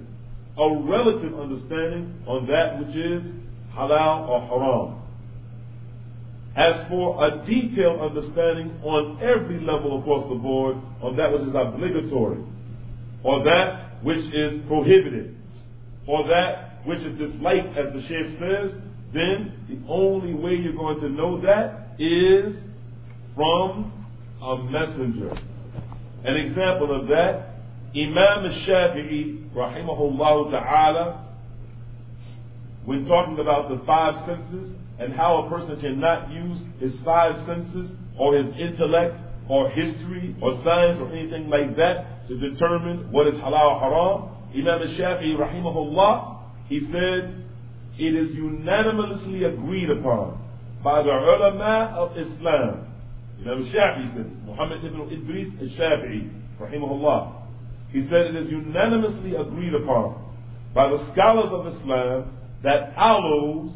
on that which is halal or haram. As for a detailed understanding on every level across the board, on that which is obligatory, or that which is prohibited, or that which is disliked, as the Shaykh says, then the only way you're going to know that is from a messenger. An example of that, Imam al-Shafi'i, rahimahullah ta'ala, when talking about the five senses and how a person cannot use his five senses or his intellect or history or science or anything like that to determine what is halal or haram, Imam al-Shafi'i, rahimahullah, he said, it is unanimously agreed upon by the ulama of Islam. Imam al-Shafi'i says, Muhammad ibn Idris al-Shafi'i, rahimahullah, he said it is unanimously agreed upon by the scholars of Islam that aloe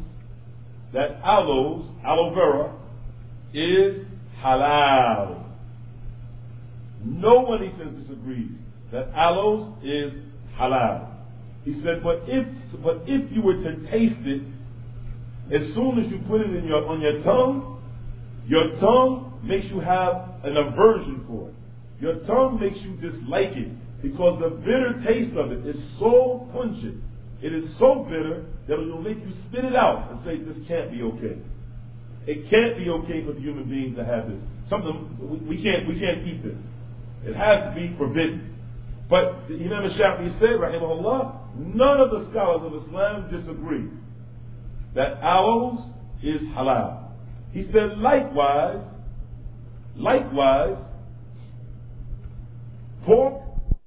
vera, is halal. Nobody says disagrees that aloe is halal. He said, but if you were to taste it, as soon as you put it on your tongue makes you have an aversion for it. Your tongue makes you dislike it because the bitter taste of it is so pungent. It is so bitter that it will make you spit it out and say, this can't be okay. It can't be okay for the human being to have this. We can't eat this. It has to be forbidden. But the Imam al-Shafi'i said, rahimahullah, none of the scholars of Islam disagree that aloes is halal. He said, likewise, pork,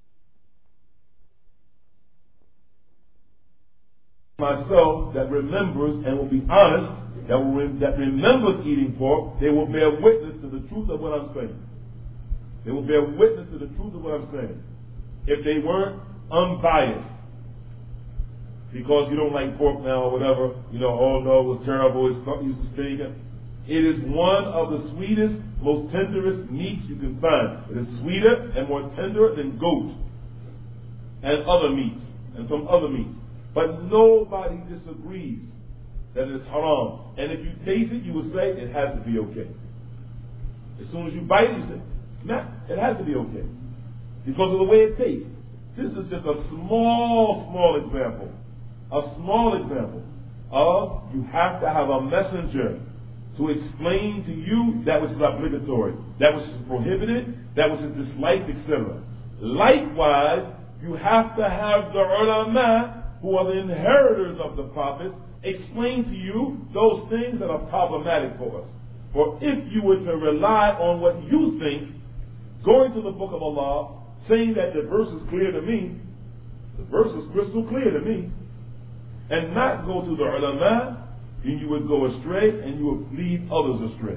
myself that remembers and will be honest, that remembers eating pork, they will bear witness to the truth of what I'm saying. They will bear witness to the truth of what I'm saying. If they weren't unbiased, because you don't like pork now or whatever, oh no, it was terrible, it's not used to steak. It is one of the sweetest, most tenderest meats you can find. It is sweeter and more tender than goat and other meats and some other meats. But nobody disagrees that it is haram. And if you taste it, you will say it has to be okay. As soon as you bite it, you say, nah, it has to be okay. Because of the way it tastes. This is just a small example. A small example of you have to have a messenger to explain to you that which is obligatory, that which is prohibited, that which is disliked, etc. Likewise, you have to have the ulama, who are the inheritors of the prophets, explain to you those things that are problematic for us. For if you were to rely on what you think, going to the book of Allah, saying that the verse is clear to me, the verse is crystal clear to me, and not go to the ulama, then you would go astray and you would lead others astray.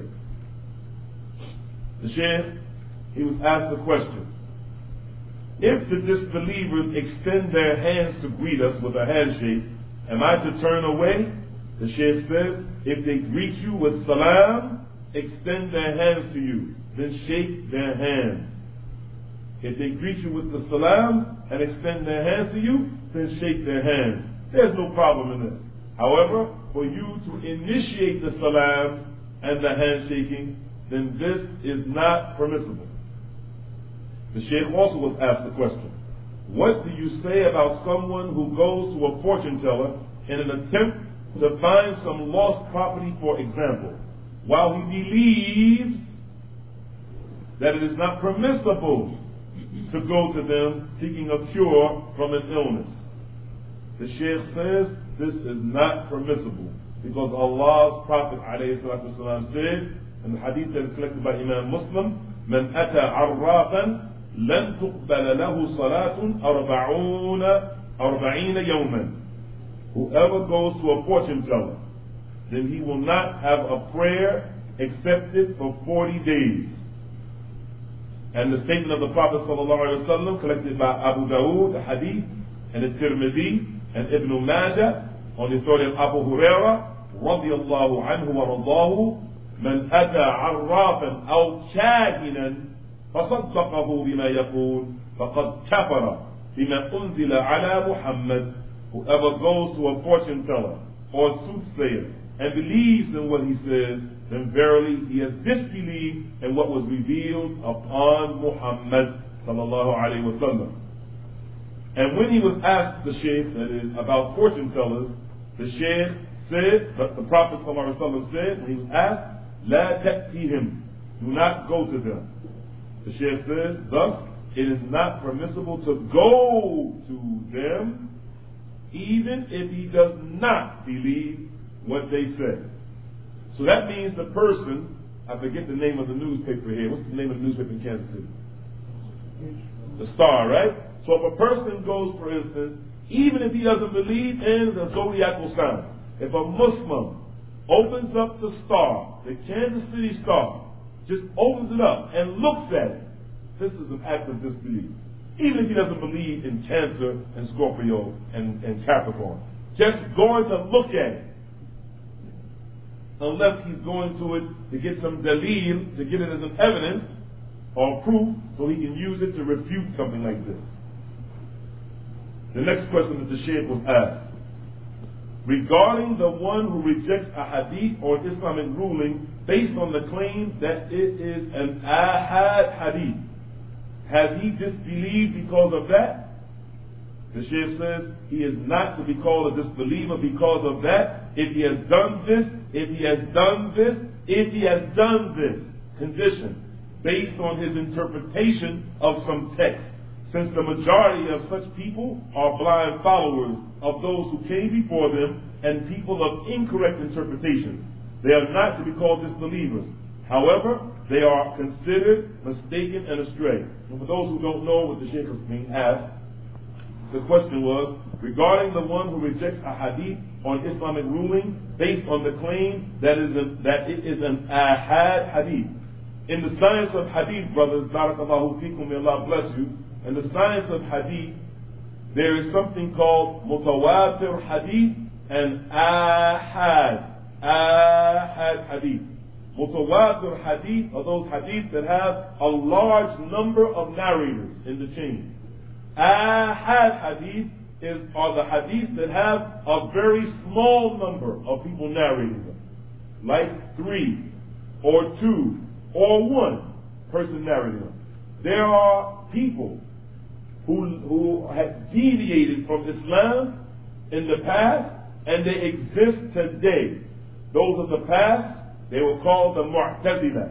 The Shaykh, he was asked the question, if the disbelievers extend their hands to greet us with a handshake, am I to turn away? The Shaykh says, if they greet you with salam, extend their hands to you, then shake their hands. If they greet you with the salams and extend their hands to you, then shake their hands. There's no problem in this. However, for you to initiate the salams and the handshaking, then this is not permissible. The Shaykh also was asked the question, what do you say about someone who goes to a fortune teller in an attempt to find some lost property, for example, while he believes that it is not permissible to go to them seeking a cure from an illness? The Shaykh says this is not permissible because Allah's Prophet ﷺ said, And the hadith that is collected by Imam Muslim, من أتى عرافا لن تقبل له صلاة أربعين يوما. Whoever goes to a fortune teller, then he will not have a prayer accepted for 40 days. And the statement of the Prophet ﷺ collected by Abu Dawood, the hadith, and the Tirmidhi, and Ibn Majah, on the authority of Abu Hurairah, رضي الله عنه ورضاه, من أتى عرافا أو كاهنا فصدقه بما يقول فقد كفر بما أنزل على محمد. Whoever goes to a fortune teller or a soothsayer and believes in what he says, then verily he has disbelieved in what was revealed upon Muhammad sallallahu alaihi wasallam. And when he was asked, the Shaykh, that is, about fortune tellers, the Shaykh said, but the Prophet sallallahu alaihi wasallam said, when he was asked, لا تأتيهم, do not go to them. The Shaykh says, thus, it is not permissible to go to them, even if he does not believe what they say. So that means the person, I forget the name of the newspaper here. What's the name of the newspaper in Kansas City? The Star, right? So if a person goes, for instance, even if he doesn't believe in the zodiacal signs, if a Muslim opens up the Star, the Kansas City Star, just opens it up and looks at it, this is an act of disbelief. Even if he doesn't believe in Cancer and Scorpio and Capricorn. Just going to look at it. Unless he's going to it to get some dalil, to get it as an evidence or proof, so he can use it to refute something like this. The next question that the Shaykh was asked, regarding the one who rejects a hadith or Islamic ruling based on the claim that it is an ahad hadith, has he disbelieved because of that? The Shaykh says he is not to be called a disbeliever because of that. If he has done this, if he has done this, if he has done this condition based on his interpretation of some text, since the majority of such people are blind followers of those who came before them and people of incorrect interpretations. They are not to be called disbelievers. However, they are considered mistaken and astray. And for those who don't know what the Shaykh is being asked, the question was regarding the one who rejects a hadith on Islamic ruling based on the claim that it is an ahad hadith. In the science of hadith, brothers, barakallahu feekum, may Allah bless you, in the science of hadith, there is something called mutawatir hadith and ahad hadith. Mutawatir hadith are those hadiths that have a large number of narrators in the chain. Ahad hadith are the hadiths that have a very small number of people narrating them, like 3 or 2 or 1 person narrating them. There are people who have deviated from Islam in the past, and they exist today. Those of the past, they were called the Mu'tazila.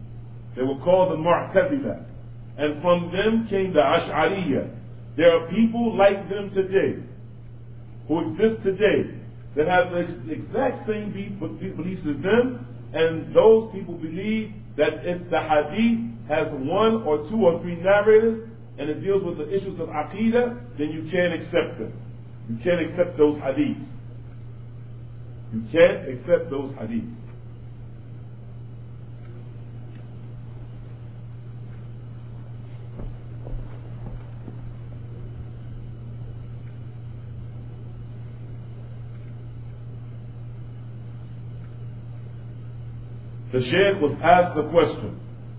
And from them came the Ash'ariyya. There are people like them today, who exist today, that have the exact same beliefs as them, and those people believe that if the hadith has 1 or 2 or 3 narrators, and it deals with the issues of Aqidah, then you can't accept them. You can't accept those hadiths. You can't accept those hadiths. The Shaykh was asked the question,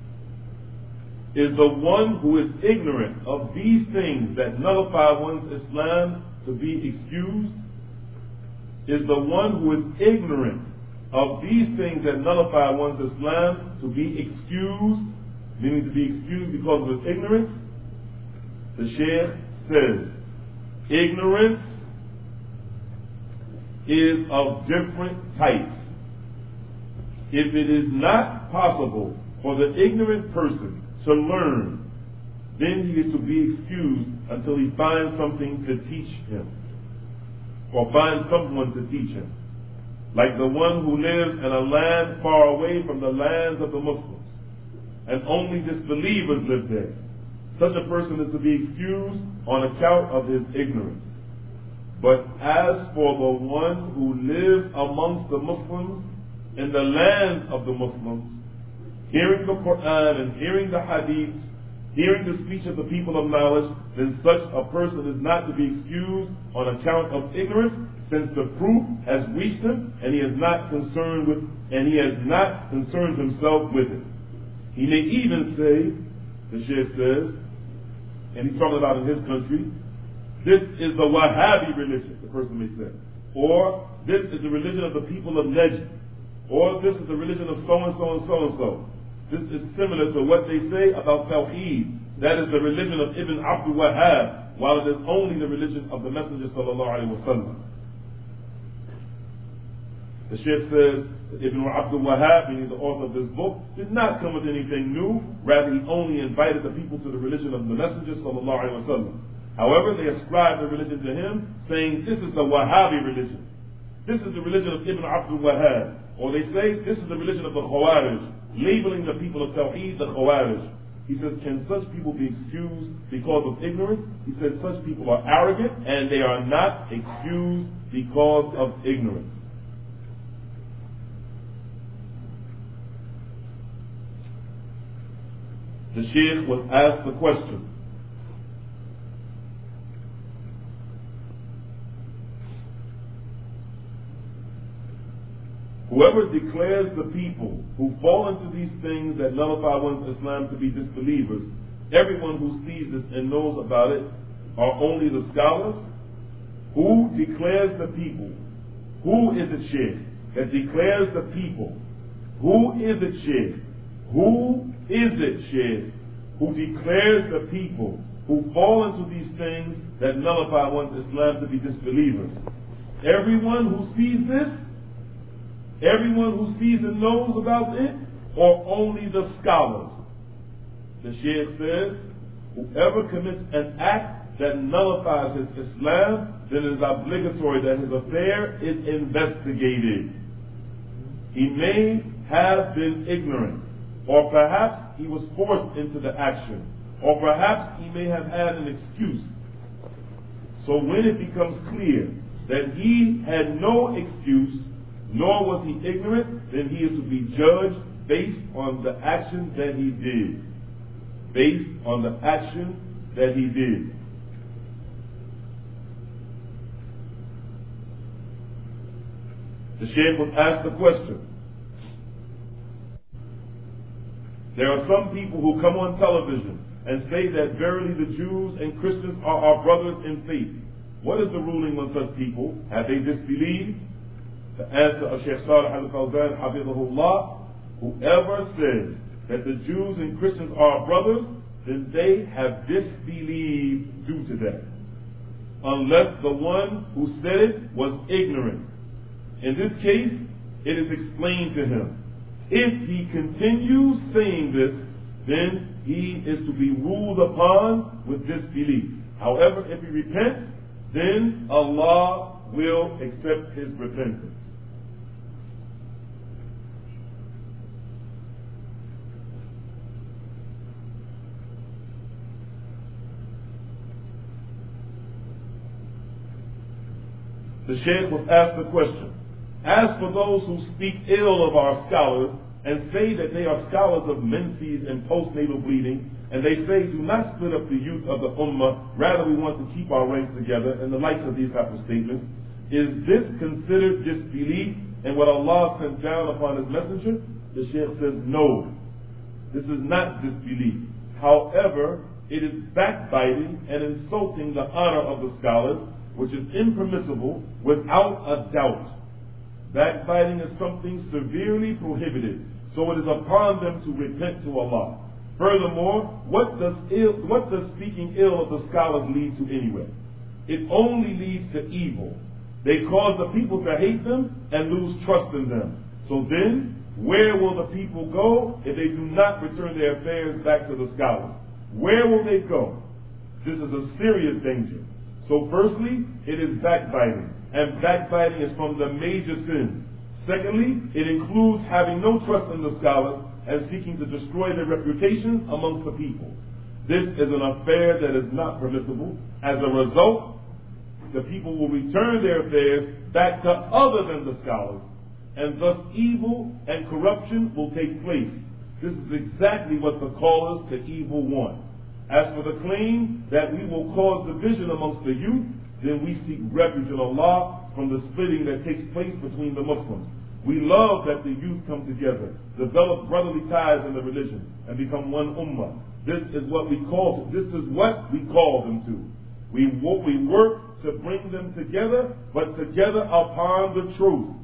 is the one who is ignorant of these things that nullify one's Islam to be excused? Is the one who is ignorant of these things that nullify one's Islam to be excused, meaning to be excused because of his ignorance? The Shaykh says, ignorance is of different types. If it is not possible for the ignorant person to learn, then he is to be excused until he finds something to teach him, or finds someone to teach him. like the one who lives in a land far away from the lands of the Muslims, and only disbelievers live there. Such a person is to be excused on account of his ignorance. But as for the one who lives amongst the Muslims in the land of the Muslims, hearing the Quran and hearing the Hadith, hearing the speech of the people of knowledge, then such a person is not to be excused on account of ignorance, since the proof has reached him and he has not concerned himself with it. He may even say, the Shaykh says, and he's talking about in his country, this is the Wahhabi religion, the person may say. Or, this is the religion of the people of Najd. Or, this is the religion of so-and-so and so-and-so. This is similar to what they say about Tawheed. That is the religion of Ibn Abdul Wahhab, while it is only the religion of the Messenger sallallahu alaihi wasallam. The Shaykh says that Ibn Abdul Wahhab, meaning the author of this book, did not come with anything new. Rather, he only invited the people to the religion of the Messenger sallallahu alaihi wasallam. However, they ascribe the religion to him, saying this is the Wahhabi religion. This is the religion of Ibn Abdul Wahhab. Or they say this is the religion of the Khawarij, labeling the people of Tawheed the Khawarij. He says, can such people be excused because of ignorance? He said such people are arrogant and they are not excused because of ignorance. The Shaykh was asked the question, whoever declares the people who fall into these things that nullify one's Islam to be disbelievers, everyone who sees this and knows about it are only the scholars. Who declares the people? Who is it, Shaykh, that declares the people? Who is it, Shaykh? Who is it, Shaykh, who declares the people who fall into these things that nullify one's Islam to be disbelievers? Everyone who sees this? Everyone who sees and knows about it, or only the scholars? The Shaykh says, whoever commits an act that nullifies his Islam, then it is obligatory that his affair is investigated. He may have been ignorant, or perhaps he was forced into the action, or perhaps he may have had an excuse. So when it becomes clear that he had no excuse, nor was he ignorant, then he is to be judged based on the action that he did. Based on the action that he did. The Shaykh was asked the question. There are some people who come on television and say that verily the Jews and Christians are our brothers in faith. What is the ruling on such people? Have they disbelieved? The answer of Shaykh Salih al-Fawzan, Hafidhahullah, whoever says that the Jews and Christians are our brothers, then they have disbelieved due to that. Unless the one who said it was ignorant. In this case, it is explained to him. If he continues saying this, then he is to be ruled upon with disbelief. However, if he repents, then Allah will accept his repentance. The Shaykh was asked the question, as for those who speak ill of our scholars and say that they are scholars of menses and postnatal bleeding, and they say do not split up the youth of the ummah, rather we want to keep our ranks together, and the likes of these type of statements, is this considered disbelief in what Allah sent down upon His Messenger? The Shaykh says no, this is not disbelief. However, it is backbiting and insulting the honor of the scholars, which is impermissible without a doubt. Backbiting is something severely prohibited, so it is upon them to repent to Allah. Furthermore, what does speaking ill of the scholars lead to anyway? It only leads to evil. They cause the people to hate them and lose trust in them. So then, where will the people go if they do not return their affairs back to the scholars? Where will they go? This is a serious danger. So firstly, it is backbiting. And backbiting is from the major sins. Secondly, it includes having no trust in the scholars and seeking to destroy their reputations amongst the people. This is an affair that is not permissible. As a result, the people will return their affairs back to other than the scholars, and thus evil and corruption will take place. This is exactly what the callers to evil want. As for the claim that we will cause division amongst the youth, then we seek refuge in Allah from the splitting that takes place between the Muslims. We love that the youth come together, develop brotherly ties in the religion, and become one ummah. This is what we call them to. We work to bring them together, but together upon the truth,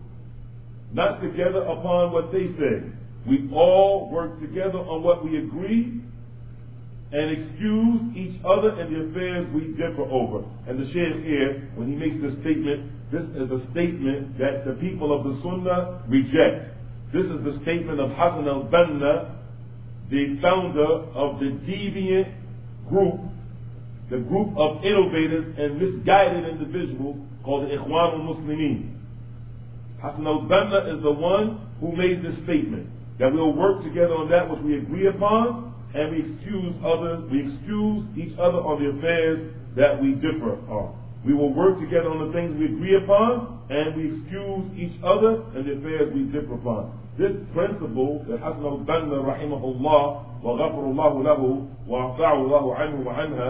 not together upon what they say. We all work together on what we agree and excuse each other in the affairs we differ over. And the Shaykh here, when he makes this statement, this is a statement that the people of the Sunnah reject. This is the statement of Hassan al-Banna, the founder of the deviant group, the group of innovators and misguided individuals called the Ikhwan al-Muslimin. Hassan al-Banna is the one who made this statement, that we'll work together on that which we agree upon, and we excuse each other on the affairs that we differ on. We will work together on the things we agree upon, and we excuse each other in the affairs we differ upon. This principle that Hassan al-Banna rahimahullah wa ghafarullahu lahu wa a'ta'u Allahu anhu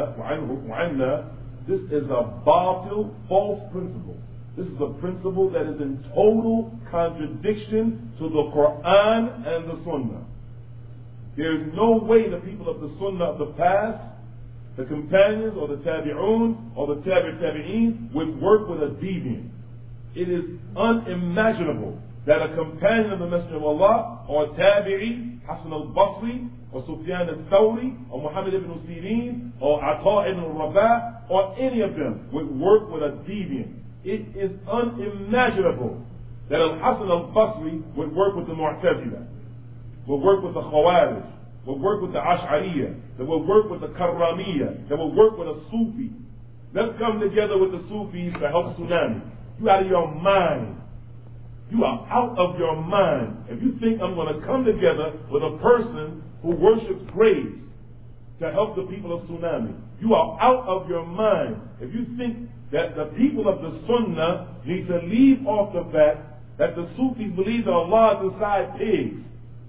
wa anna, this is a batil, false principle. This is a principle that is in total contradiction to the Quran and the Sunnah. There is no way the people of the Sunnah of the past, the companions or the Tabi'un or the Tabi'een would work with a deviant. It is unimaginable that a companion of the Messenger of Allah or a Tabi'i, Hassan al-Basri or Sufyan al-Thawri or Muhammad ibn Sirin or Ata ibn Rabah or any of them would work with a deviant. It is unimaginable that Hassan al-Basri would work with the Mu'tazila, would work with the Khawarij, would work with the Ash'ariyah, that would work with the Karramiyah, that would work with a Sufi. Let's come together with the Sufis to help tsunami. You out of your mind. You are out of your mind. If you think I'm going to come together with a person who worships graves to help the people of tsunami, you are out of your mind. If you think that the people of the Sunnah need to leave off the fact that the Sufis believe that Allah is inside pigs,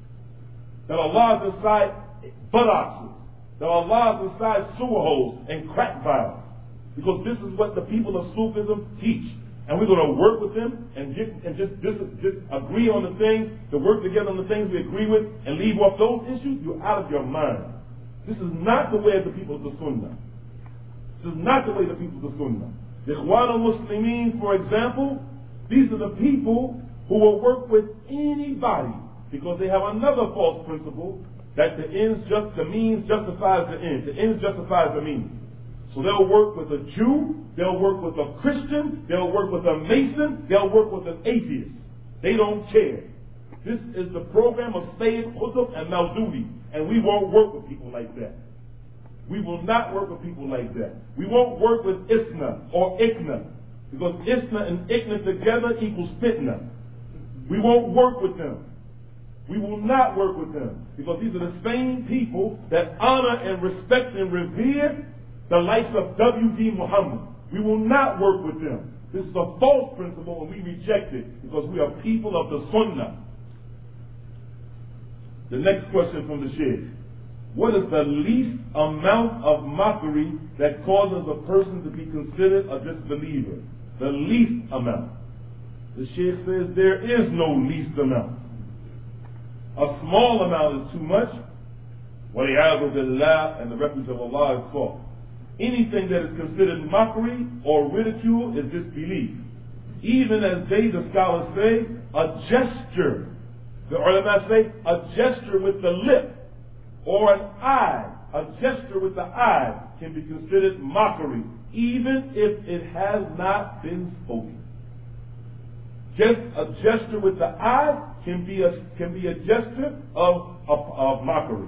that Allah is inside buttocks, that Allah is inside sewer holes and crack vials. Because this is what the people of Sufism teach. And we're going to work with them and just agree on the things, to work together on the things we agree with and leave off those issues. You're out of your mind. This is not the way of the people of the Sunnah. This is not the way of the people of the Sunnah. The Ikhwan al-Muslimin, for example, these are the people who will work with anybody, because they have another false principle that the means justifies the end. The end justifies the means. So they'll work with a Jew, they'll work with a Christian, they'll work with a Mason, they'll work with an atheist. They don't care. This is the program of Sayyid Qutb and Maududi, and we won't work with people like that. We will not work with people like that. We won't work with Isna or Ikna, because Isna and Ikna together equals fitna. We won't work with them. We will not work with them, because these are the same people that honor and respect and revere the likes of W.D. Muhammad. We will not work with them. This is a false principle, and we reject it because we are people of the Sunnah. The next question from the Shaykh: what is the least amount of mockery that causes a person to be considered a disbeliever? The least amount. The Shaykh says there is no least amount. A small amount is too much. وَلِعَاذُ بِاللَّهِ, and the refuge of Allah is sought. Anything that is considered mockery or ridicule is disbelief. Even as the scholars say, a gesture. The ulama say, a gesture with the lip or an eye, a gesture with the eye can be considered mockery, even if it has not been spoken. Just a gesture with the eye can be a gesture of mockery.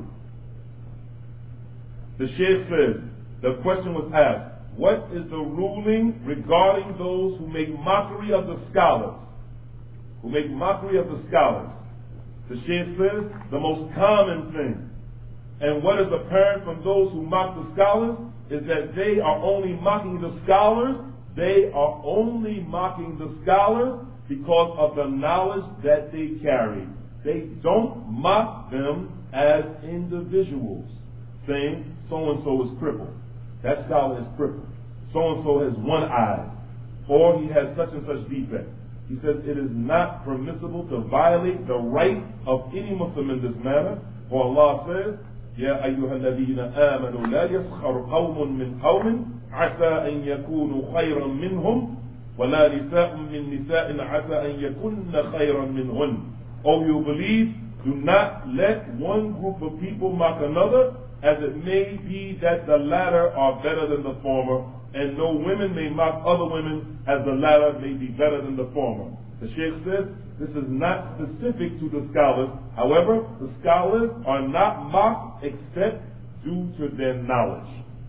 The Shaykh says, the question was asked, what is the ruling regarding those who make mockery of the scholars, who make mockery of the scholars. The Shaykh says the most common thing, and what is apparent from those who mock the scholars, is that they are only mocking the scholars. They are only mocking the scholars because of the knowledge that they carry. They don't mock them as individuals, saying so-and-so is crippled. That scholar is crippled. So-and-so has one eye, or he has such and such defect. He says it is not permissible to violate the right of any Muslim in this matter. For Allah says, يا أيها الذين آمنوا لا يسخر قوم من قوم عسى أن يكونوا خيرا منهم ولا نساء من نساء عسى أن يكن خيرا منهن. O you believe, do not let one group of people mock another, as it may be that the latter are better than the former, and no women may mock other women, as the latter may be better than the former. The Shaykh says this is not specific to the scholars. However, the scholars are not mocked except due to their knowledge.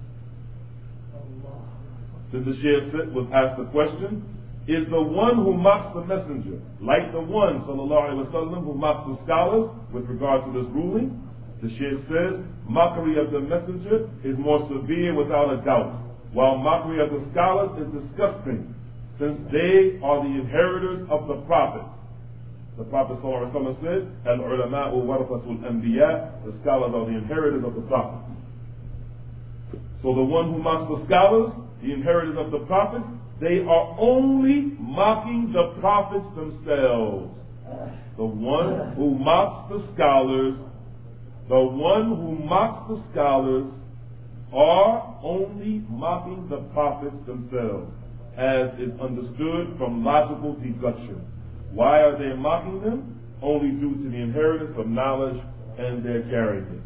Then the Shaykh was asked the question, is the one who mocks the messenger like the one, sallallahu alaihi wasallam, who mocks the scholars with regard to this ruling? The Shaykh says, mockery of the messenger is more severe without a doubt, while mockery of the scholars is disgusting, since they are the inheritors of the prophets. The Prophet ﷺ said, Al-ulama'u warathatul anbiya, the scholars are the inheritors of the prophets. So the one who mocks the scholars, the inheritors of the prophets, they are only mocking the prophets themselves. The one who mocks the scholars, are only mocking the prophets themselves, as is understood from logical deduction. Why are they mocking them? Only due to the inheritance of knowledge and their carrying it.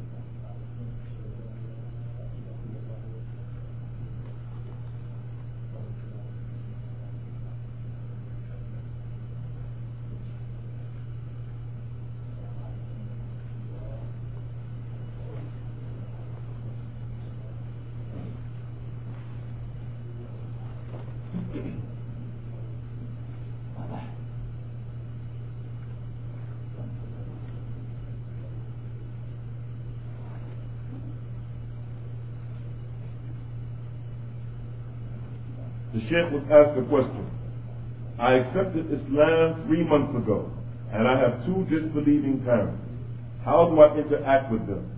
The Sheikh was asked a question. I accepted Islam 3 months ago, and I have 2 disbelieving parents. How do I interact with them?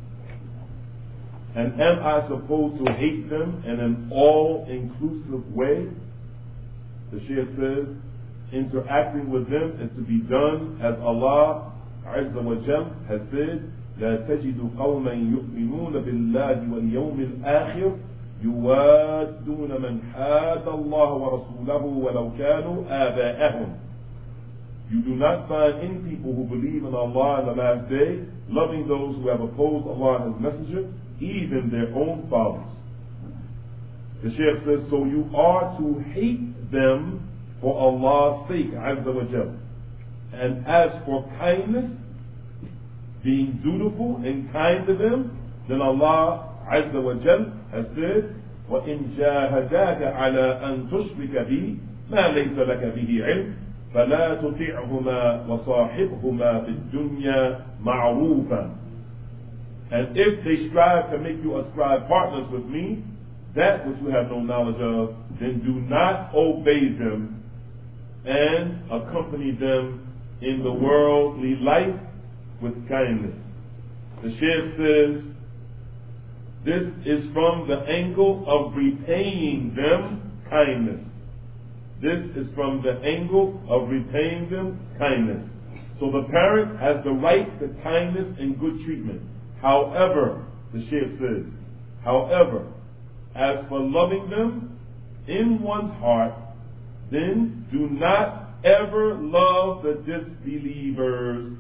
And am I supposed to hate them in an all-inclusive way? The Sheikh says, interacting with them is to be done as Allah Azza wa Jal has said, لا تجد قوما يؤمنون بالله واليوم الآخر يوادون من حاد الله ورسوله ولو كانوا آباءهم. You do not find any people who believe in Allah and the last day loving those who have opposed Allah and His Messenger, even their own fathers. The Shaykh says, so you are to hate them for Allah's sake, Azza wa Jal. And as for kindness, being dutiful and kind to them, then Allah Azza wa Jal has said, وَإِنْ جَاهَدَاكَ عَلَىٰ أَن تُشْرِكَ بِي مَا لَيْسَ لَكَ بِهِ عِلْمٍ فَلَا تُطِعْهُمَا وَصَاحِبْهُمَا فِي الدُّنْيَا مَعْرُوفًا. And if they strive to make you ascribe partners with me, that which you have no knowledge of, then do not obey them and accompany them in the worldly life with kindness. The Shaykh says, this is from the angle of repaying them kindness. This is from the angle of repaying them kindness. So the parent has the right to kindness and good treatment. However, the Shaykh says, however, as for loving them in one's heart, then do not ever love the disbelievers.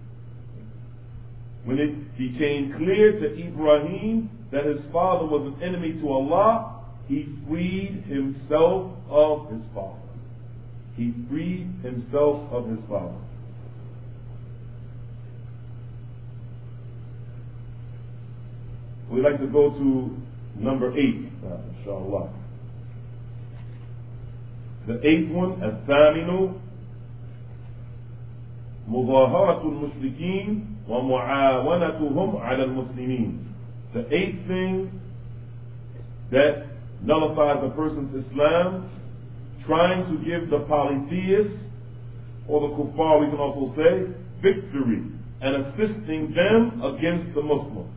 When it became clear to Ibrahim that his father was an enemy to Allah, he freed himself of his father. He freed himself of his father. We'd like to go to number 8 now, inshallah. The 8th one, الثامن مظاهرة المشركين ومعاونتهم على المسلمين. The eighth thing that nullifies a person's Islam, trying to give the polytheists, or the kuffar we can also say, victory and assisting them against the Muslims.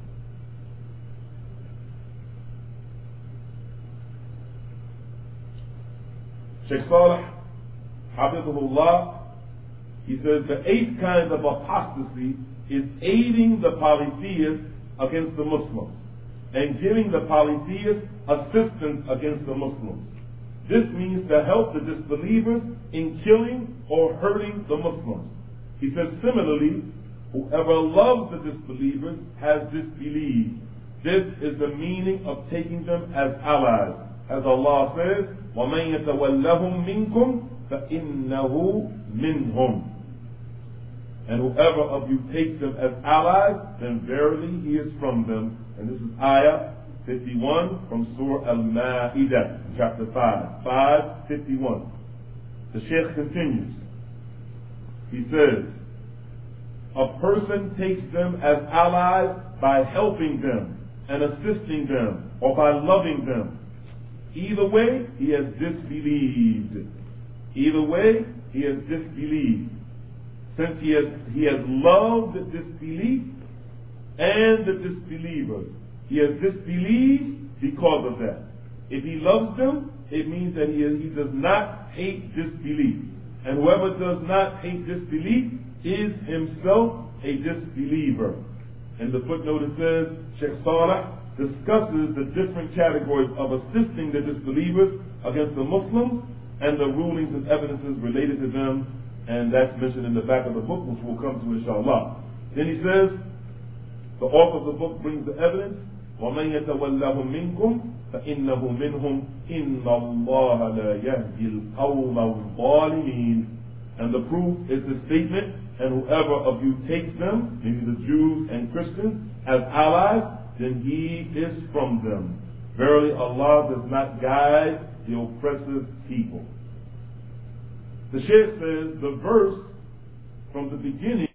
Shaykh Salih, Hafidhullah, he says the eighth kind of apostasy is aiding the polytheists against the Muslims and giving the polytheists assistance against the Muslims. This means to help the disbelievers in killing or hurting the Muslims. He says similarly, whoever loves the disbelievers has disbelieved. This is the meaning of taking them as allies. As Allah says, وَمَنْ يَتَوَلَّهُمْ مِنْكُمْ فَإِنَّهُ مِنْهُمْ. And whoever of you takes them as allies, then verily he is from them. And this is Ayah 51 from Surah Al-Ma'idah, chapter 5:51. The Shaykh continues. He says, a person takes them as allies by helping them and assisting them or by loving them. Either way, he has disbelieved. Either way, he has disbelieved. Since he has loved the disbelief and the disbelievers, he has disbelieved because of that. If he loves them, it means that he does not hate disbelief. And whoever does not hate disbelief is himself a disbeliever. In the footnote it says, Shaykh Salih discusses the different categories of assisting the disbelievers against the Muslims and the rulings and evidences related to them, and that's mentioned in the back of the book, which we'll come to inshallah. Then he says, the author of the book brings the evidence, وَمَنْ يَتَوَلَّهُمْ مِنْكُمْ فَإِنَّهُ مِنْهُمْ إِنَّ اللَّهَ لَا يَهْدِي الْقَوْمَ الظَّالِمِينَ. And the proof is the statement, and whoever of you takes them, meaning the Jews and Christians, as allies, then he is from them. Verily Allah does not guide the oppressive people. The Shaykh says the verse from the beginning